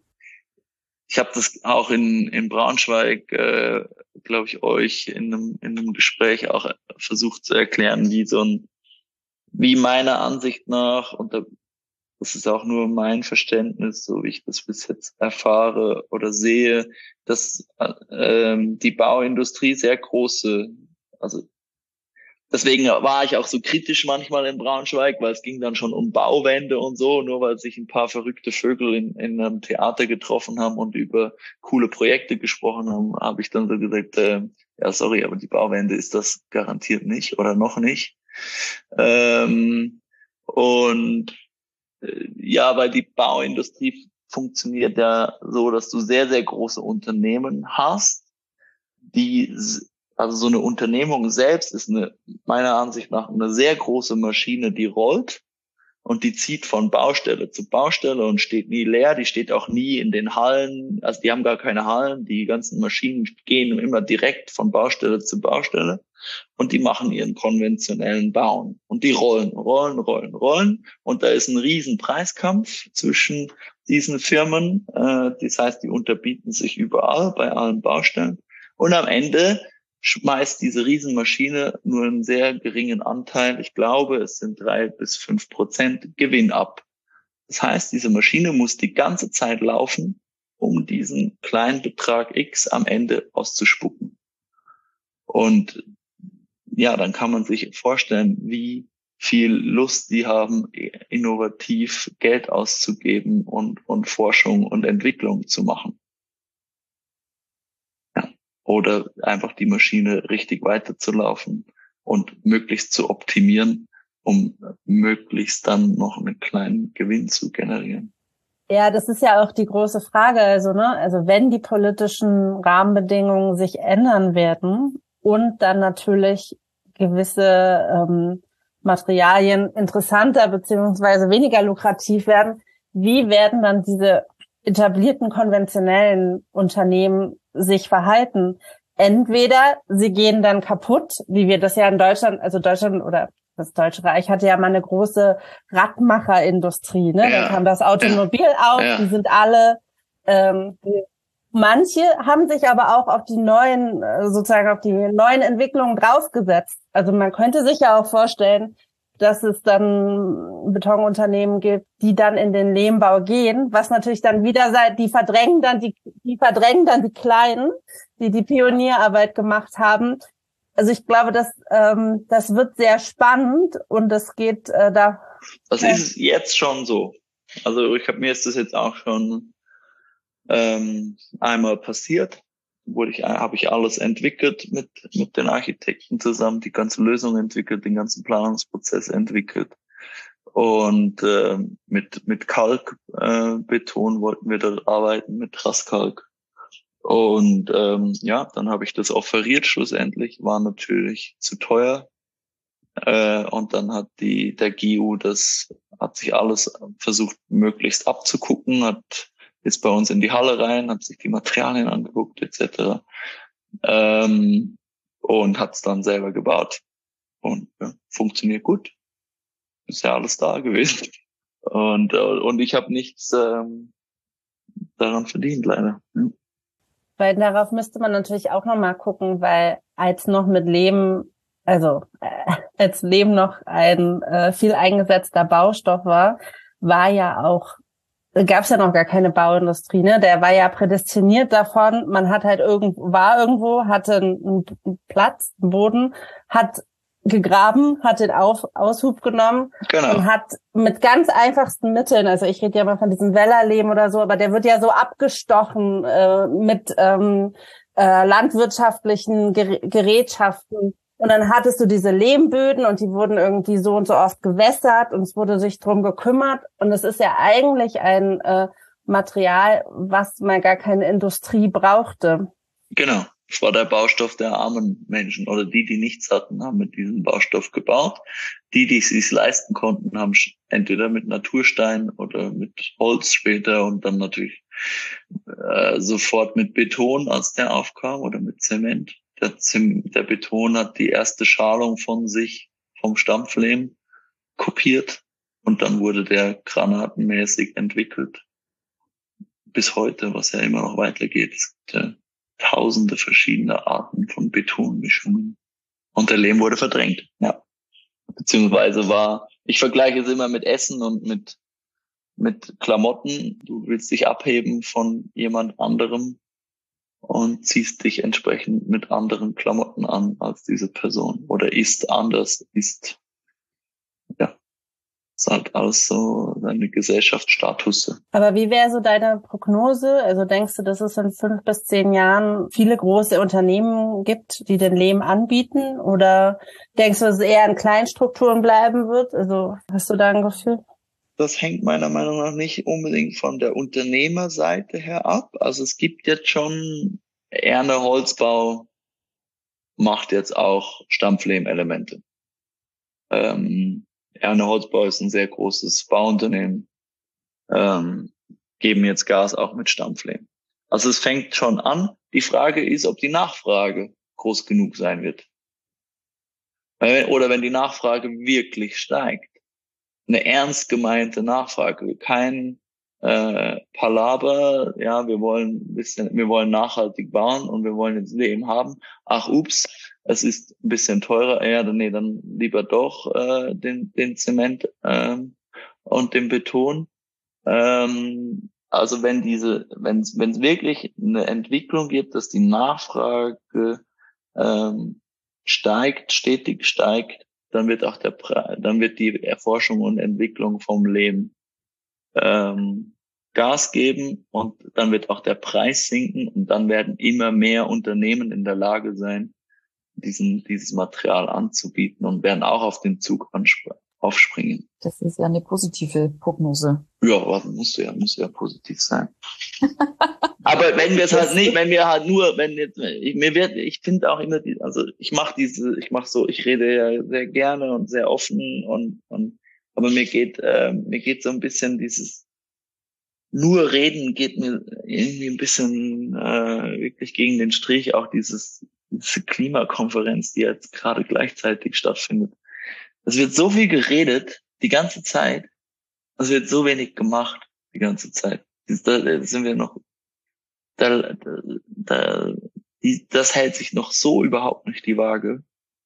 ich habe das auch in, in Braunschweig, äh, glaube ich, euch in einem, in einem Gespräch auch versucht zu erklären, wie so ein, wie meiner Ansicht nach, und das ist auch nur mein Verständnis, so wie ich das bis jetzt erfahre oder sehe, dass ähm, die Bauindustrie sehr große, also deswegen war ich auch so kritisch manchmal in Braunschweig, weil es ging dann schon um Bauwände und so, nur weil sich ein paar verrückte Vögel in, in einem Theater getroffen haben und über coole Projekte gesprochen haben, habe ich dann so gesagt, äh, ja sorry, aber die Bauwände ist das garantiert nicht oder noch nicht. Ähm, und äh, ja, weil die Bauindustrie funktioniert ja so, dass du sehr, sehr große Unternehmen hast, die, also so eine Unternehmung selbst ist eine, meiner Ansicht nach eine sehr große Maschine, die rollt und die zieht von Baustelle zu Baustelle und steht nie leer, die steht auch nie in den Hallen, also die haben gar keine Hallen, die ganzen Maschinen gehen immer direkt von Baustelle zu Baustelle. Und die machen ihren konventionellen Bauen. Und die rollen, rollen, rollen, rollen. Und da ist ein riesen Preiskampf zwischen diesen Firmen. Äh, das heißt, die unterbieten sich überall bei allen Baustellen. Und am Ende schmeißt diese Riesenmaschine nur einen sehr geringen Anteil, ich glaube, es sind drei bis fünf Prozent Gewinn ab. Das heißt, diese Maschine muss die ganze Zeit laufen, um diesen kleinen Betrag X am Ende auszuspucken. Und ja, dann kann man sich vorstellen, wie viel Lust die haben, innovativ Geld auszugeben und, und Forschung und Entwicklung zu machen. Ja. Oder einfach die Maschine richtig weiterzulaufen und möglichst zu optimieren, um möglichst dann noch einen kleinen Gewinn zu generieren.
Ja, das ist ja auch die große Frage. Also, ne, also wenn die politischen Rahmenbedingungen sich ändern werden und dann natürlich gewisse ähm, Materialien interessanter beziehungsweise weniger lukrativ werden, wie werden dann diese etablierten konventionellen Unternehmen sich verhalten? Entweder sie gehen dann kaputt, wie wir das ja in Deutschland, also Deutschland oder das Deutsche Reich hatte ja mal eine große Radmacherindustrie, ne?
Ja.
Dann kam das Automobil
ja.
auf,
ja.
die sind alle ähm, manche haben sich aber auch auf die neuen, sozusagen auf die neuen Entwicklungen draufgesetzt. Also man könnte sich ja auch vorstellen, dass es dann Betonunternehmen gibt, die dann in den Lehmbau gehen, was natürlich dann wieder sei, die verdrängen dann die, die verdrängen dann die Kleinen, die die Pionierarbeit gemacht haben. Also ich glaube, das, ähm, das wird sehr spannend und das geht äh, da.
Das
äh,
ist jetzt schon so. Also ich habe mir ist das jetzt auch schon ähm, einmal passiert. Wurde ich, habe ich alles entwickelt mit mit den Architekten zusammen, die ganze Lösung entwickelt, den ganzen Planungsprozess entwickelt. Und äh, mit mit Kalkbeton äh, Beton wollten wir da arbeiten, mit Rasskalk. Und ähm, ja, dann habe ich das offeriert schlussendlich, war natürlich zu teuer. Äh, und dann hat die der G I U das, hat sich alles versucht, möglichst abzugucken, hat ist bei uns in die Halle rein, hat sich die Materialien angeguckt, et cetera. Ähm, und hat es dann selber gebaut. Und ja, funktioniert gut. Ist ja alles da gewesen. Und, und ich habe nichts ähm, daran verdient, leider. Ja.
Weil darauf müsste man natürlich auch nochmal gucken, weil als noch mit Lehm, also äh, als Lehm noch ein äh, viel eingesetzter Baustoff war, war ja auch, gab es ja noch gar keine Bauindustrie, ne? Der war ja prädestiniert davon. Man hat halt irgendwo, war irgendwo, hatte einen, einen Platz, einen Boden, hat gegraben, hat den Auf, Aushub genommen
Genau.
und hat mit ganz einfachsten Mitteln, also ich rede ja mal von diesem Wellerlehm oder so, aber der wird ja so abgestochen äh, mit ähm, äh, landwirtschaftlichen Ger- Gerätschaften. Und dann hattest du diese Lehmböden und die wurden irgendwie so und so oft gewässert und es wurde sich drum gekümmert. Und es ist ja eigentlich ein äh, Material, was man gar keine Industrie brauchte.
Genau. Es war der Baustoff der armen Menschen oder die, die nichts hatten, haben mit diesem Baustoff gebaut. Die, die es sich leisten konnten, haben entweder mit Naturstein oder mit Holz später und dann natürlich äh, sofort mit Beton, als der aufkam, oder mit Zement. Der, Zem- der Beton hat die erste Schalung von sich vom Stampflehm kopiert und dann wurde der granatenmäßig entwickelt. Bis heute, was ja immer noch weitergeht. Es gibt ja tausende verschiedene Arten von Betonmischungen. Und der Lehm wurde verdrängt, ja. Beziehungsweise war, ich vergleiche es immer mit Essen und mit, mit Klamotten. Du willst dich abheben von jemand anderem und ziehst dich entsprechend mit anderen Klamotten an als diese Person. Oder isst anders, isst, ja. ist halt alles so eine Gesellschaftsstatus.
Aber wie wäre so deine Prognose? Also denkst du, dass es in fünf bis zehn Jahren viele große Unternehmen gibt, die den Lehm anbieten? Oder denkst du, dass es eher in Kleinstrukturen bleiben wird? Also hast du da ein Gefühl?
Das hängt meiner Meinung nach nicht unbedingt von der Unternehmerseite her ab. Also es gibt jetzt schon, Erne Holzbau macht jetzt auch Stampflehmelemente. Ähm, Erne Holzbau ist ein sehr großes Bauunternehmen, ähm, geben jetzt Gas auch mit Stampflehm. Also es fängt schon an. Die Frage ist, ob die Nachfrage groß genug sein wird. Oder wenn die Nachfrage wirklich steigt. Eine ernst gemeinte Nachfrage, kein äh, Palaber, ja, wir wollen ein bisschen, wir wollen nachhaltig bauen und wir wollen jetzt Lehm haben. Ach, ups, es ist ein bisschen teurer, ja, dann, nee, dann lieber doch äh, den, den Zement ähm, und den Beton. Ähm, also wenn diese, wenn es wenn es wirklich eine Entwicklung gibt, dass die Nachfrage ähm, steigt, stetig steigt, dann wird auch der Pre- dann wird die Erforschung und Entwicklung vom Lehm ähm, Gas geben und dann wird auch der Preis sinken und dann werden immer mehr Unternehmen in der Lage sein, diesen dieses Material anzubieten und werden auch auf den Zug anspr- aufspringen.
Das ist ja eine positive Prognose.
Ja, aber muss ja muss ja positiv sein. Aber wenn wir es halt nicht, wenn wir halt nur, wenn jetzt, ich, mir wird, ich finde auch immer, die, also ich mache diese, ich mache so, ich rede ja sehr gerne und sehr offen und und, aber mir geht, äh, mir geht so ein bisschen dieses nur reden geht mir irgendwie ein bisschen äh, wirklich gegen den Strich. Auch dieses diese Klimakonferenz, die jetzt gerade gleichzeitig stattfindet. Es wird so viel geredet die ganze Zeit, es wird so wenig gemacht die ganze Zeit. Da sind wir noch Da, da, da, die, das hält sich noch so überhaupt nicht die Waage.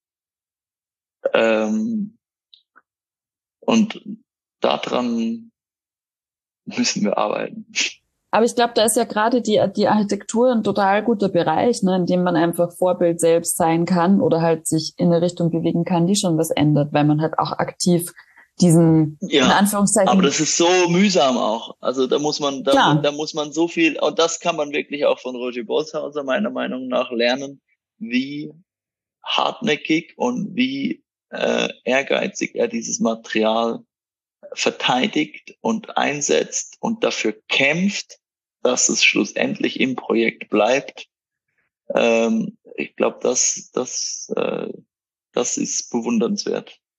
Ähm, und daran müssen wir arbeiten.
Aber ich glaube, da ist ja gerade die, die Architektur ein total guter Bereich, ne, in dem man einfach Vorbild selbst sein kann oder halt sich in eine Richtung bewegen kann, die schon was ändert, weil man halt auch aktiv diesen,
ja,
in Anführungszeichen.
Aber das ist so mühsam auch. Also da muss man, da, da muss man so viel, und das kann man wirklich auch von Roger Bolshauser meiner Meinung nach lernen, wie hartnäckig und wie äh, ehrgeizig er dieses Material verteidigt und einsetzt und dafür kämpft, dass es schlussendlich im Projekt bleibt. Ähm, ich glaube, das, das, äh, das ist bewundernswert.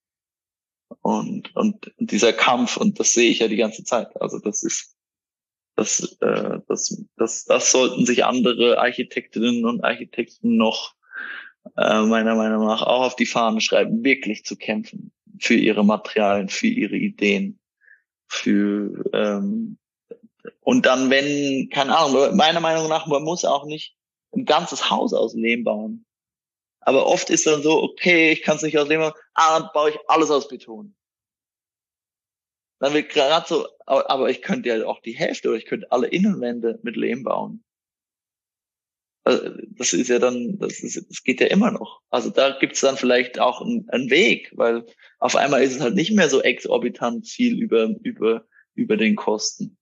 Und, und dieser Kampf, und das sehe ich ja die ganze Zeit. Also das ist, das, äh, das, das, das sollten sich andere Architektinnen und Architekten noch äh, meiner Meinung nach auch auf die Fahne schreiben, wirklich zu kämpfen für ihre Materialien, für ihre Ideen, für ähm, und dann, wenn, keine Ahnung, meiner Meinung nach, man muss auch nicht ein ganzes Haus aus Lehm bauen. Aber oft ist dann so, okay, ich kann es nicht aus Lehm bauen, ah, dann baue ich alles aus Beton. Dann wird gerade so, aber ich könnte ja auch die Hälfte oder ich könnte alle Innenwände mit Lehm bauen. Also das ist ja dann, das ist, das geht ja immer noch. Also da gibt's dann vielleicht auch einen, einen Weg, weil auf einmal ist es halt nicht mehr so exorbitant viel über, über, über den Kosten.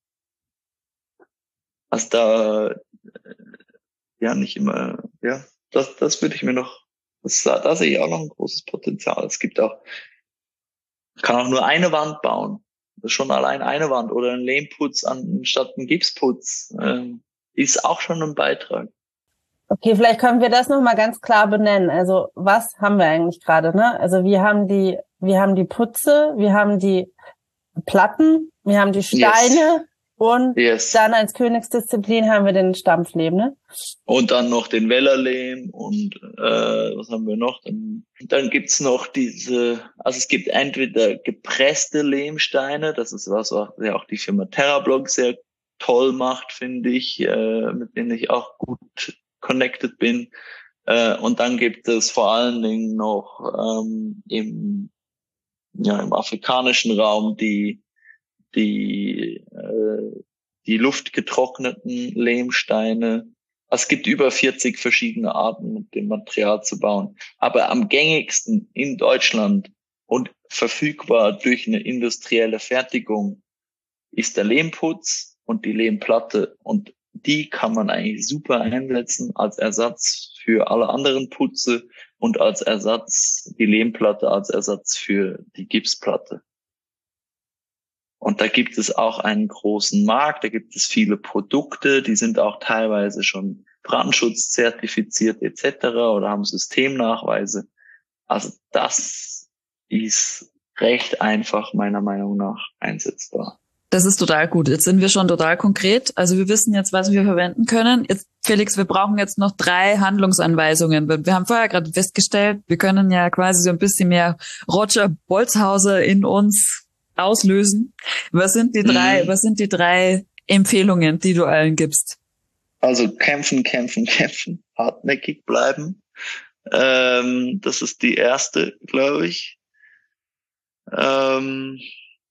Also da, ja, nicht immer, ja, das, das würde ich mir noch, das, da sehe ich auch noch ein großes Potenzial. Es gibt auch, kann auch nur eine Wand bauen. Das ist schon allein eine Wand oder ein Lehmputz anstatt ein Gipsputz, äh, ist auch schon ein Beitrag.
Okay, vielleicht können wir das nochmal ganz klar benennen. Also was haben wir eigentlich gerade, ne? Also wir haben die, wir haben die Putze, wir haben die Platten, wir haben die Steine. Yes. Und yes. Dann als Königsdisziplin haben wir den Stampflehm, ne?
Und dann noch den Wellerlehm und äh, was haben wir noch? Dann, dann gibt's noch diese, also es gibt entweder gepresste Lehmsteine, das ist was, was ja auch die Firma TerraBlock sehr toll macht, finde ich, äh, mit denen ich auch gut connected bin. Äh, und dann gibt es vor allen Dingen noch ähm, im, ja, im afrikanischen Raum die die äh, die luftgetrockneten Lehmsteine. Es gibt über vierzig verschiedene Arten, mit dem Material zu bauen. Aber am gängigsten in Deutschland und verfügbar durch eine industrielle Fertigung ist der Lehmputz und die Lehmplatte. Und die kann man eigentlich super einsetzen als Ersatz für alle anderen Putze und als Ersatz, die Lehmplatte als Ersatz für die Gipsplatte. Und da gibt es auch einen großen Markt, da gibt es viele Produkte, die sind auch teilweise schon brandschutzzertifiziert et cetera oder haben Systemnachweise. Also das ist recht einfach meiner Meinung nach einsetzbar.
Das ist total gut. Jetzt sind wir schon total konkret. Also wir wissen jetzt, was wir verwenden können. Jetzt, Felix, wir brauchen jetzt noch drei Handlungsanweisungen. Wir haben vorher gerade festgestellt, wir können ja quasi so ein bisschen mehr Roger Bolzhauser in uns auslösen. Was sind die drei, mhm. was sind die drei Empfehlungen, die du allen gibst?
Also kämpfen, kämpfen, kämpfen, hartnäckig bleiben. Ähm, das ist die erste, glaube ich. Ähm,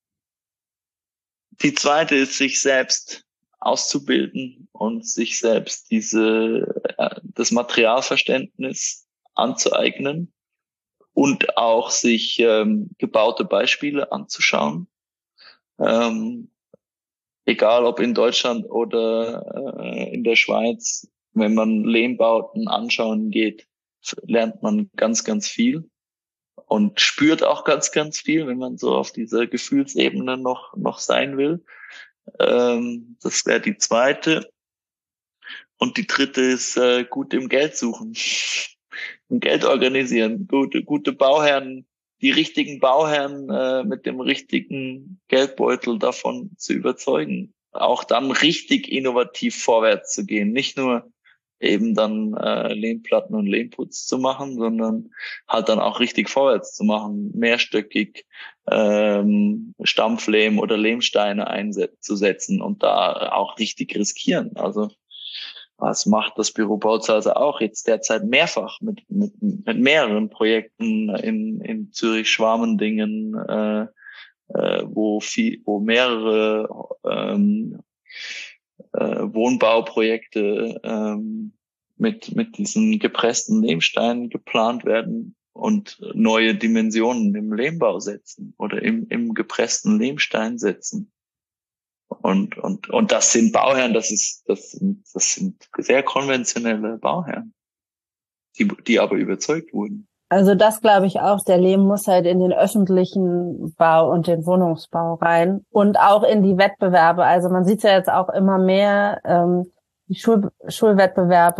die zweite ist, sich selbst auszubilden und sich selbst diese, äh, das Materialverständnis anzueignen. Und auch sich ähm, gebaute Beispiele anzuschauen. Ähm, egal ob in Deutschland oder äh, in der Schweiz, wenn man Lehmbauten anschauen geht, lernt man ganz, ganz viel und spürt auch ganz, ganz viel, wenn man so auf dieser Gefühlsebene noch noch sein will. Ähm, das wäre die zweite. Und die dritte ist äh, gut im Geld suchen. Geld organisieren, gute, gute Bauherren, die richtigen Bauherren äh, mit dem richtigen Geldbeutel davon zu überzeugen. Auch dann richtig innovativ vorwärts zu gehen. Nicht nur eben dann äh, Lehmplatten und Lehmputz zu machen, sondern halt dann auch richtig vorwärts zu machen, mehrstöckig ähm, Stampflehm oder Lehmsteine einzusetzen und da auch richtig riskieren. Also was macht das Büro Bolzhauser auch jetzt derzeit mehrfach mit mit, mit mehreren Projekten in in Zürich, Schwarmendingen, äh, äh, wo viel, wo mehrere ähm, äh, Wohnbauprojekte ähm, mit mit diesen gepressten Lehmsteinen geplant werden und neue Dimensionen im Lehmbau setzen oder im im gepressten Lehmstein setzen. Und, und, und das sind Bauherren, das ist, das sind, das sind sehr konventionelle Bauherren, die, die aber überzeugt wurden.
Also das glaube ich auch. Der Lehm muss halt in den öffentlichen Bau und den Wohnungsbau rein und auch in die Wettbewerbe. Also man sieht ja jetzt auch immer mehr, ähm, die Schul- Schulwettbewerbe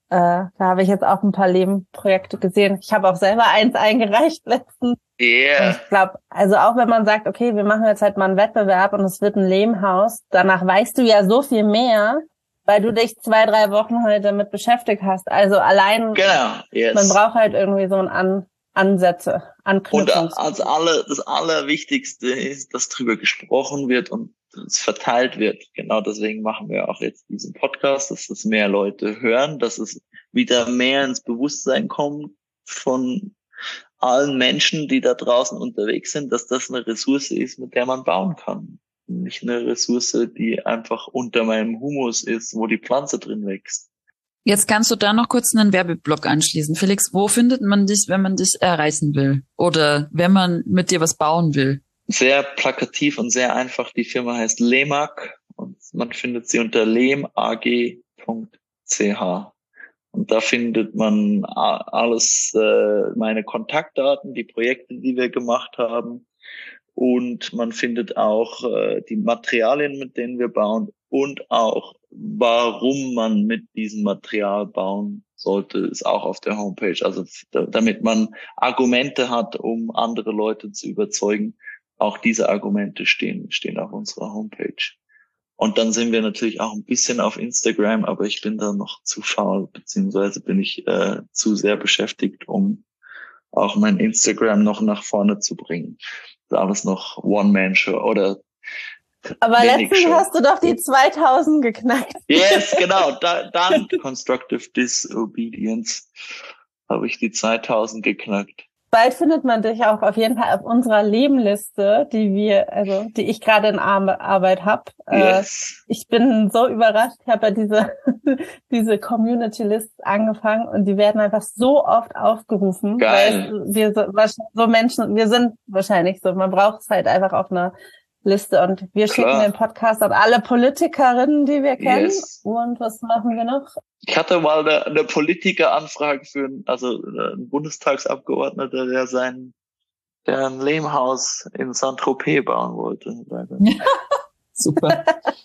Äh, da habe ich jetzt auch ein paar Lebenprojekte gesehen. Ich habe auch selber eins eingereicht letztens.
Yeah.
Und ich glaube, also auch wenn man sagt, okay, wir machen jetzt halt mal einen Wettbewerb und es wird ein Lehmhaus, danach weißt du ja so viel mehr, weil du dich zwei, drei Wochen halt damit beschäftigt hast. Also allein,
genau, yes.
Man braucht halt irgendwie so ein An Ansätze, Anknüpfungs.
Und als alle, das Allerwichtigste ist, dass drüber gesprochen wird und es verteilt wird. Genau deswegen machen wir auch jetzt diesen Podcast, dass es mehr Leute hören, dass es wieder mehr ins Bewusstsein kommt von allen Menschen, die da draußen unterwegs sind, dass das eine Ressource ist, mit der man bauen kann. Nicht eine Ressource, die einfach unter meinem Humus ist, wo die Pflanze drin wächst.
Jetzt kannst du da noch kurz einen Werbeblock anschließen. Felix, wo findet man dich, wenn man dich erreichen will? Oder wenn man mit dir was bauen will?
Sehr plakativ und sehr einfach. Die Firma heißt Lehmag und man findet sie unter lehmag punkt c h. Und da findet man alles, äh, meine Kontaktdaten, die Projekte, die wir gemacht haben. Und man findet auch äh, die Materialien, mit denen wir bauen und auch, warum man mit diesem Material bauen sollte, ist auch auf der Homepage. Also damit man Argumente hat, um andere Leute zu überzeugen. Auch diese Argumente stehen, stehen auf unserer Homepage. Und dann sind wir natürlich auch ein bisschen auf Instagram, aber ich bin da noch zu faul, beziehungsweise bin ich äh, zu sehr beschäftigt, um auch mein Instagram noch nach vorne zu bringen. Das ist alles noch One-Man-Show oder
aber letztens Show. Hast du doch die zweitausend geknackt.
Yes, genau. Da, dann Constructive Disobedience habe ich die zweitausend geknackt.
Bald findet man dich auch auf jeden Fall auf unserer Lebenliste, die wir, also die ich gerade in Arbeit habe.
Yes.
Äh, ich bin so überrascht. Ich habe ja diese diese Community Lists angefangen und die werden einfach so oft aufgerufen,
Geil.
weil wir so, so Menschen, wir sind wahrscheinlich so. Man braucht es halt einfach auf einer Liste und wir
Klar.
schicken den Podcast an alle Politikerinnen, die wir kennen.
Yes.
Und was machen wir noch?
Ich hatte mal eine, eine Politikeranfrage für einen, also einen Bundestagsabgeordneter, der sein, der ein Lehmhaus in Saint-Tropez bauen wollte. Leider.
Super.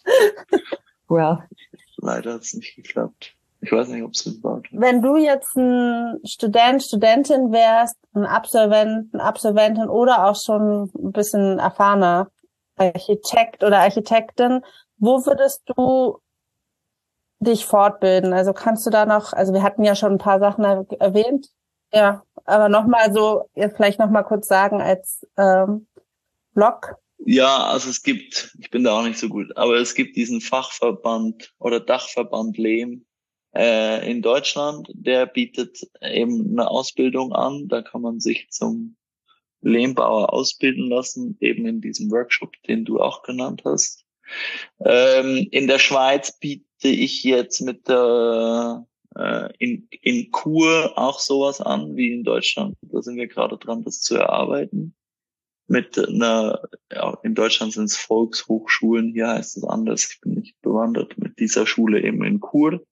Well.
Leider hat es nicht geklappt. Ich weiß nicht, ob es gebaut wird.
Wenn du jetzt ein Student, Studentin wärst, ein Absolvent, eine Absolventin oder auch schon ein bisschen erfahrener Architekt oder Architektin, wo würdest du dich fortbilden? Also kannst du da noch, also wir hatten ja schon ein paar Sachen erwähnt, ja, aber nochmal so, jetzt vielleicht nochmal kurz sagen als ähm, Blog.
Ja, also es gibt, ich bin da auch nicht so gut, aber es gibt diesen Fachverband oder Dachverband Lehm äh, in Deutschland, der bietet eben eine Ausbildung an, da kann man sich zum Lehmbauer ausbilden lassen, eben in diesem Workshop, den du auch genannt hast. Ähm, in der Schweiz biete ich jetzt mit der äh, in, in Chur auch sowas an wie in Deutschland. Da sind wir gerade dran, das zu erarbeiten. Mit einer, ja, in Deutschland sind es Volkshochschulen, hier heißt es anders, ich bin nicht bewandert, mit dieser Schule eben in Chur.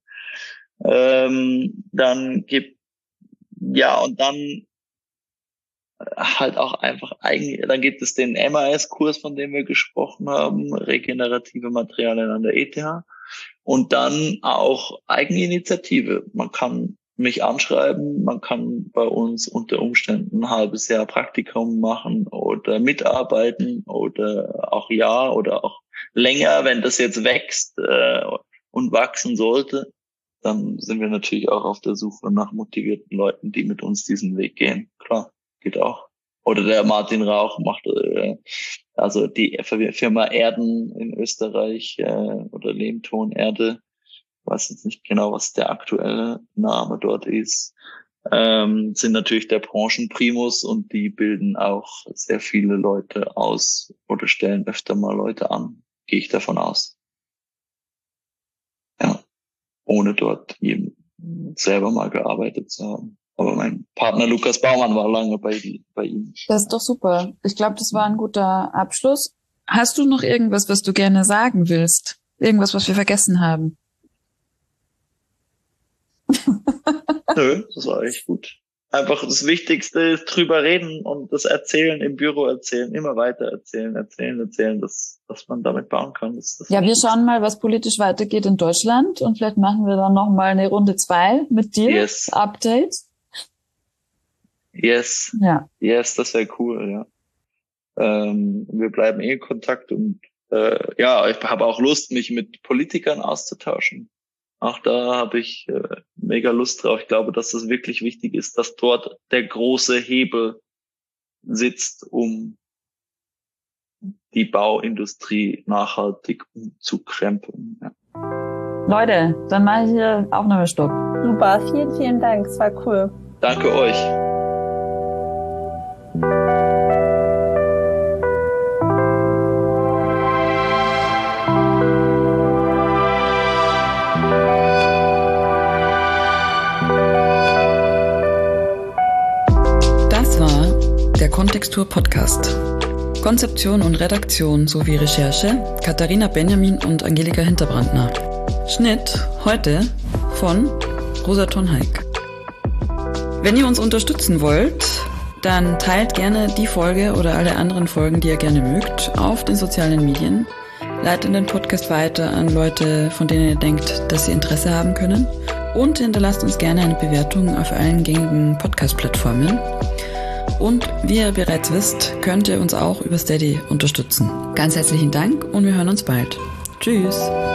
Ähm, dann gibt, ja, und dann halt auch einfach eigentlich, dann gibt es den M A S-Kurs, von dem wir gesprochen haben, regenerative Materialien an der E T H. Und dann auch Eigeninitiative. Man kann mich anschreiben, man kann bei uns unter Umständen ein halbes Jahr Praktikum machen oder mitarbeiten oder auch Jahr oder auch länger, wenn das jetzt wächst äh, und wachsen sollte. Dann sind wir natürlich auch auf der Suche nach motivierten Leuten, die mit uns diesen Weg gehen. Klar, geht auch. Oder der Martin Rauch macht, äh, also die Firma Erden in Österreich äh, oder Lehmton Erde, ich weiß jetzt nicht genau, was der aktuelle Name dort ist, ähm, sind natürlich der Branchenprimus und die bilden auch sehr viele Leute aus oder stellen öfter mal Leute an, gehe ich davon aus. Ja, ohne dort eben selber mal gearbeitet zu haben. Aber mein Partner Lukas Baumann war lange bei, bei ihm.
Das ist doch super. Ich glaube, das war ein guter Abschluss. Hast du noch irgendwas, was du gerne sagen willst? Irgendwas, was wir vergessen haben?
Nö, das war echt gut. einfach das Wichtigste ist drüber reden und das Erzählen im Büro erzählen, immer weiter erzählen, erzählen, erzählen, dass, dass man damit bauen kann. Das, das
ja, wir schauen mal, was politisch weitergeht in Deutschland und vielleicht machen wir dann nochmal eine Runde zwei mit dir.
Yes.
Update.
Yes.
Ja.
Yes, das wäre cool, ja. Ähm, wir bleiben eh in Kontakt und äh, ja, ich habe auch Lust, mich mit Politikern auszutauschen. Auch da habe ich äh, mega Lust drauf. Ich glaube, dass das wirklich wichtig ist, dass dort der große Hebel sitzt, um die Bauindustrie nachhaltig umzukrempeln. Ja.
Leute, dann mache ich hier Aufnahmestopp.
Super, vielen, vielen Dank. Es war cool.
Danke euch.
Kontextur Podcast. Konzeption und Redaktion sowie Recherche Katharina Benjamin und Angelika Hinterbrandner. Schnitt heute von Rosa Tonheik. Wenn ihr uns unterstützen wollt, dann teilt gerne die Folge oder alle anderen Folgen, die ihr gerne mögt, auf den sozialen Medien. Leitet den Podcast weiter an Leute, von denen ihr denkt, dass sie Interesse haben können. Und hinterlasst uns gerne eine Bewertung auf allen gängigen Podcast-Plattformen. Und wie ihr bereits wisst, könnt ihr uns auch über Steady unterstützen. Ganz herzlichen Dank und wir hören uns bald. Tschüss!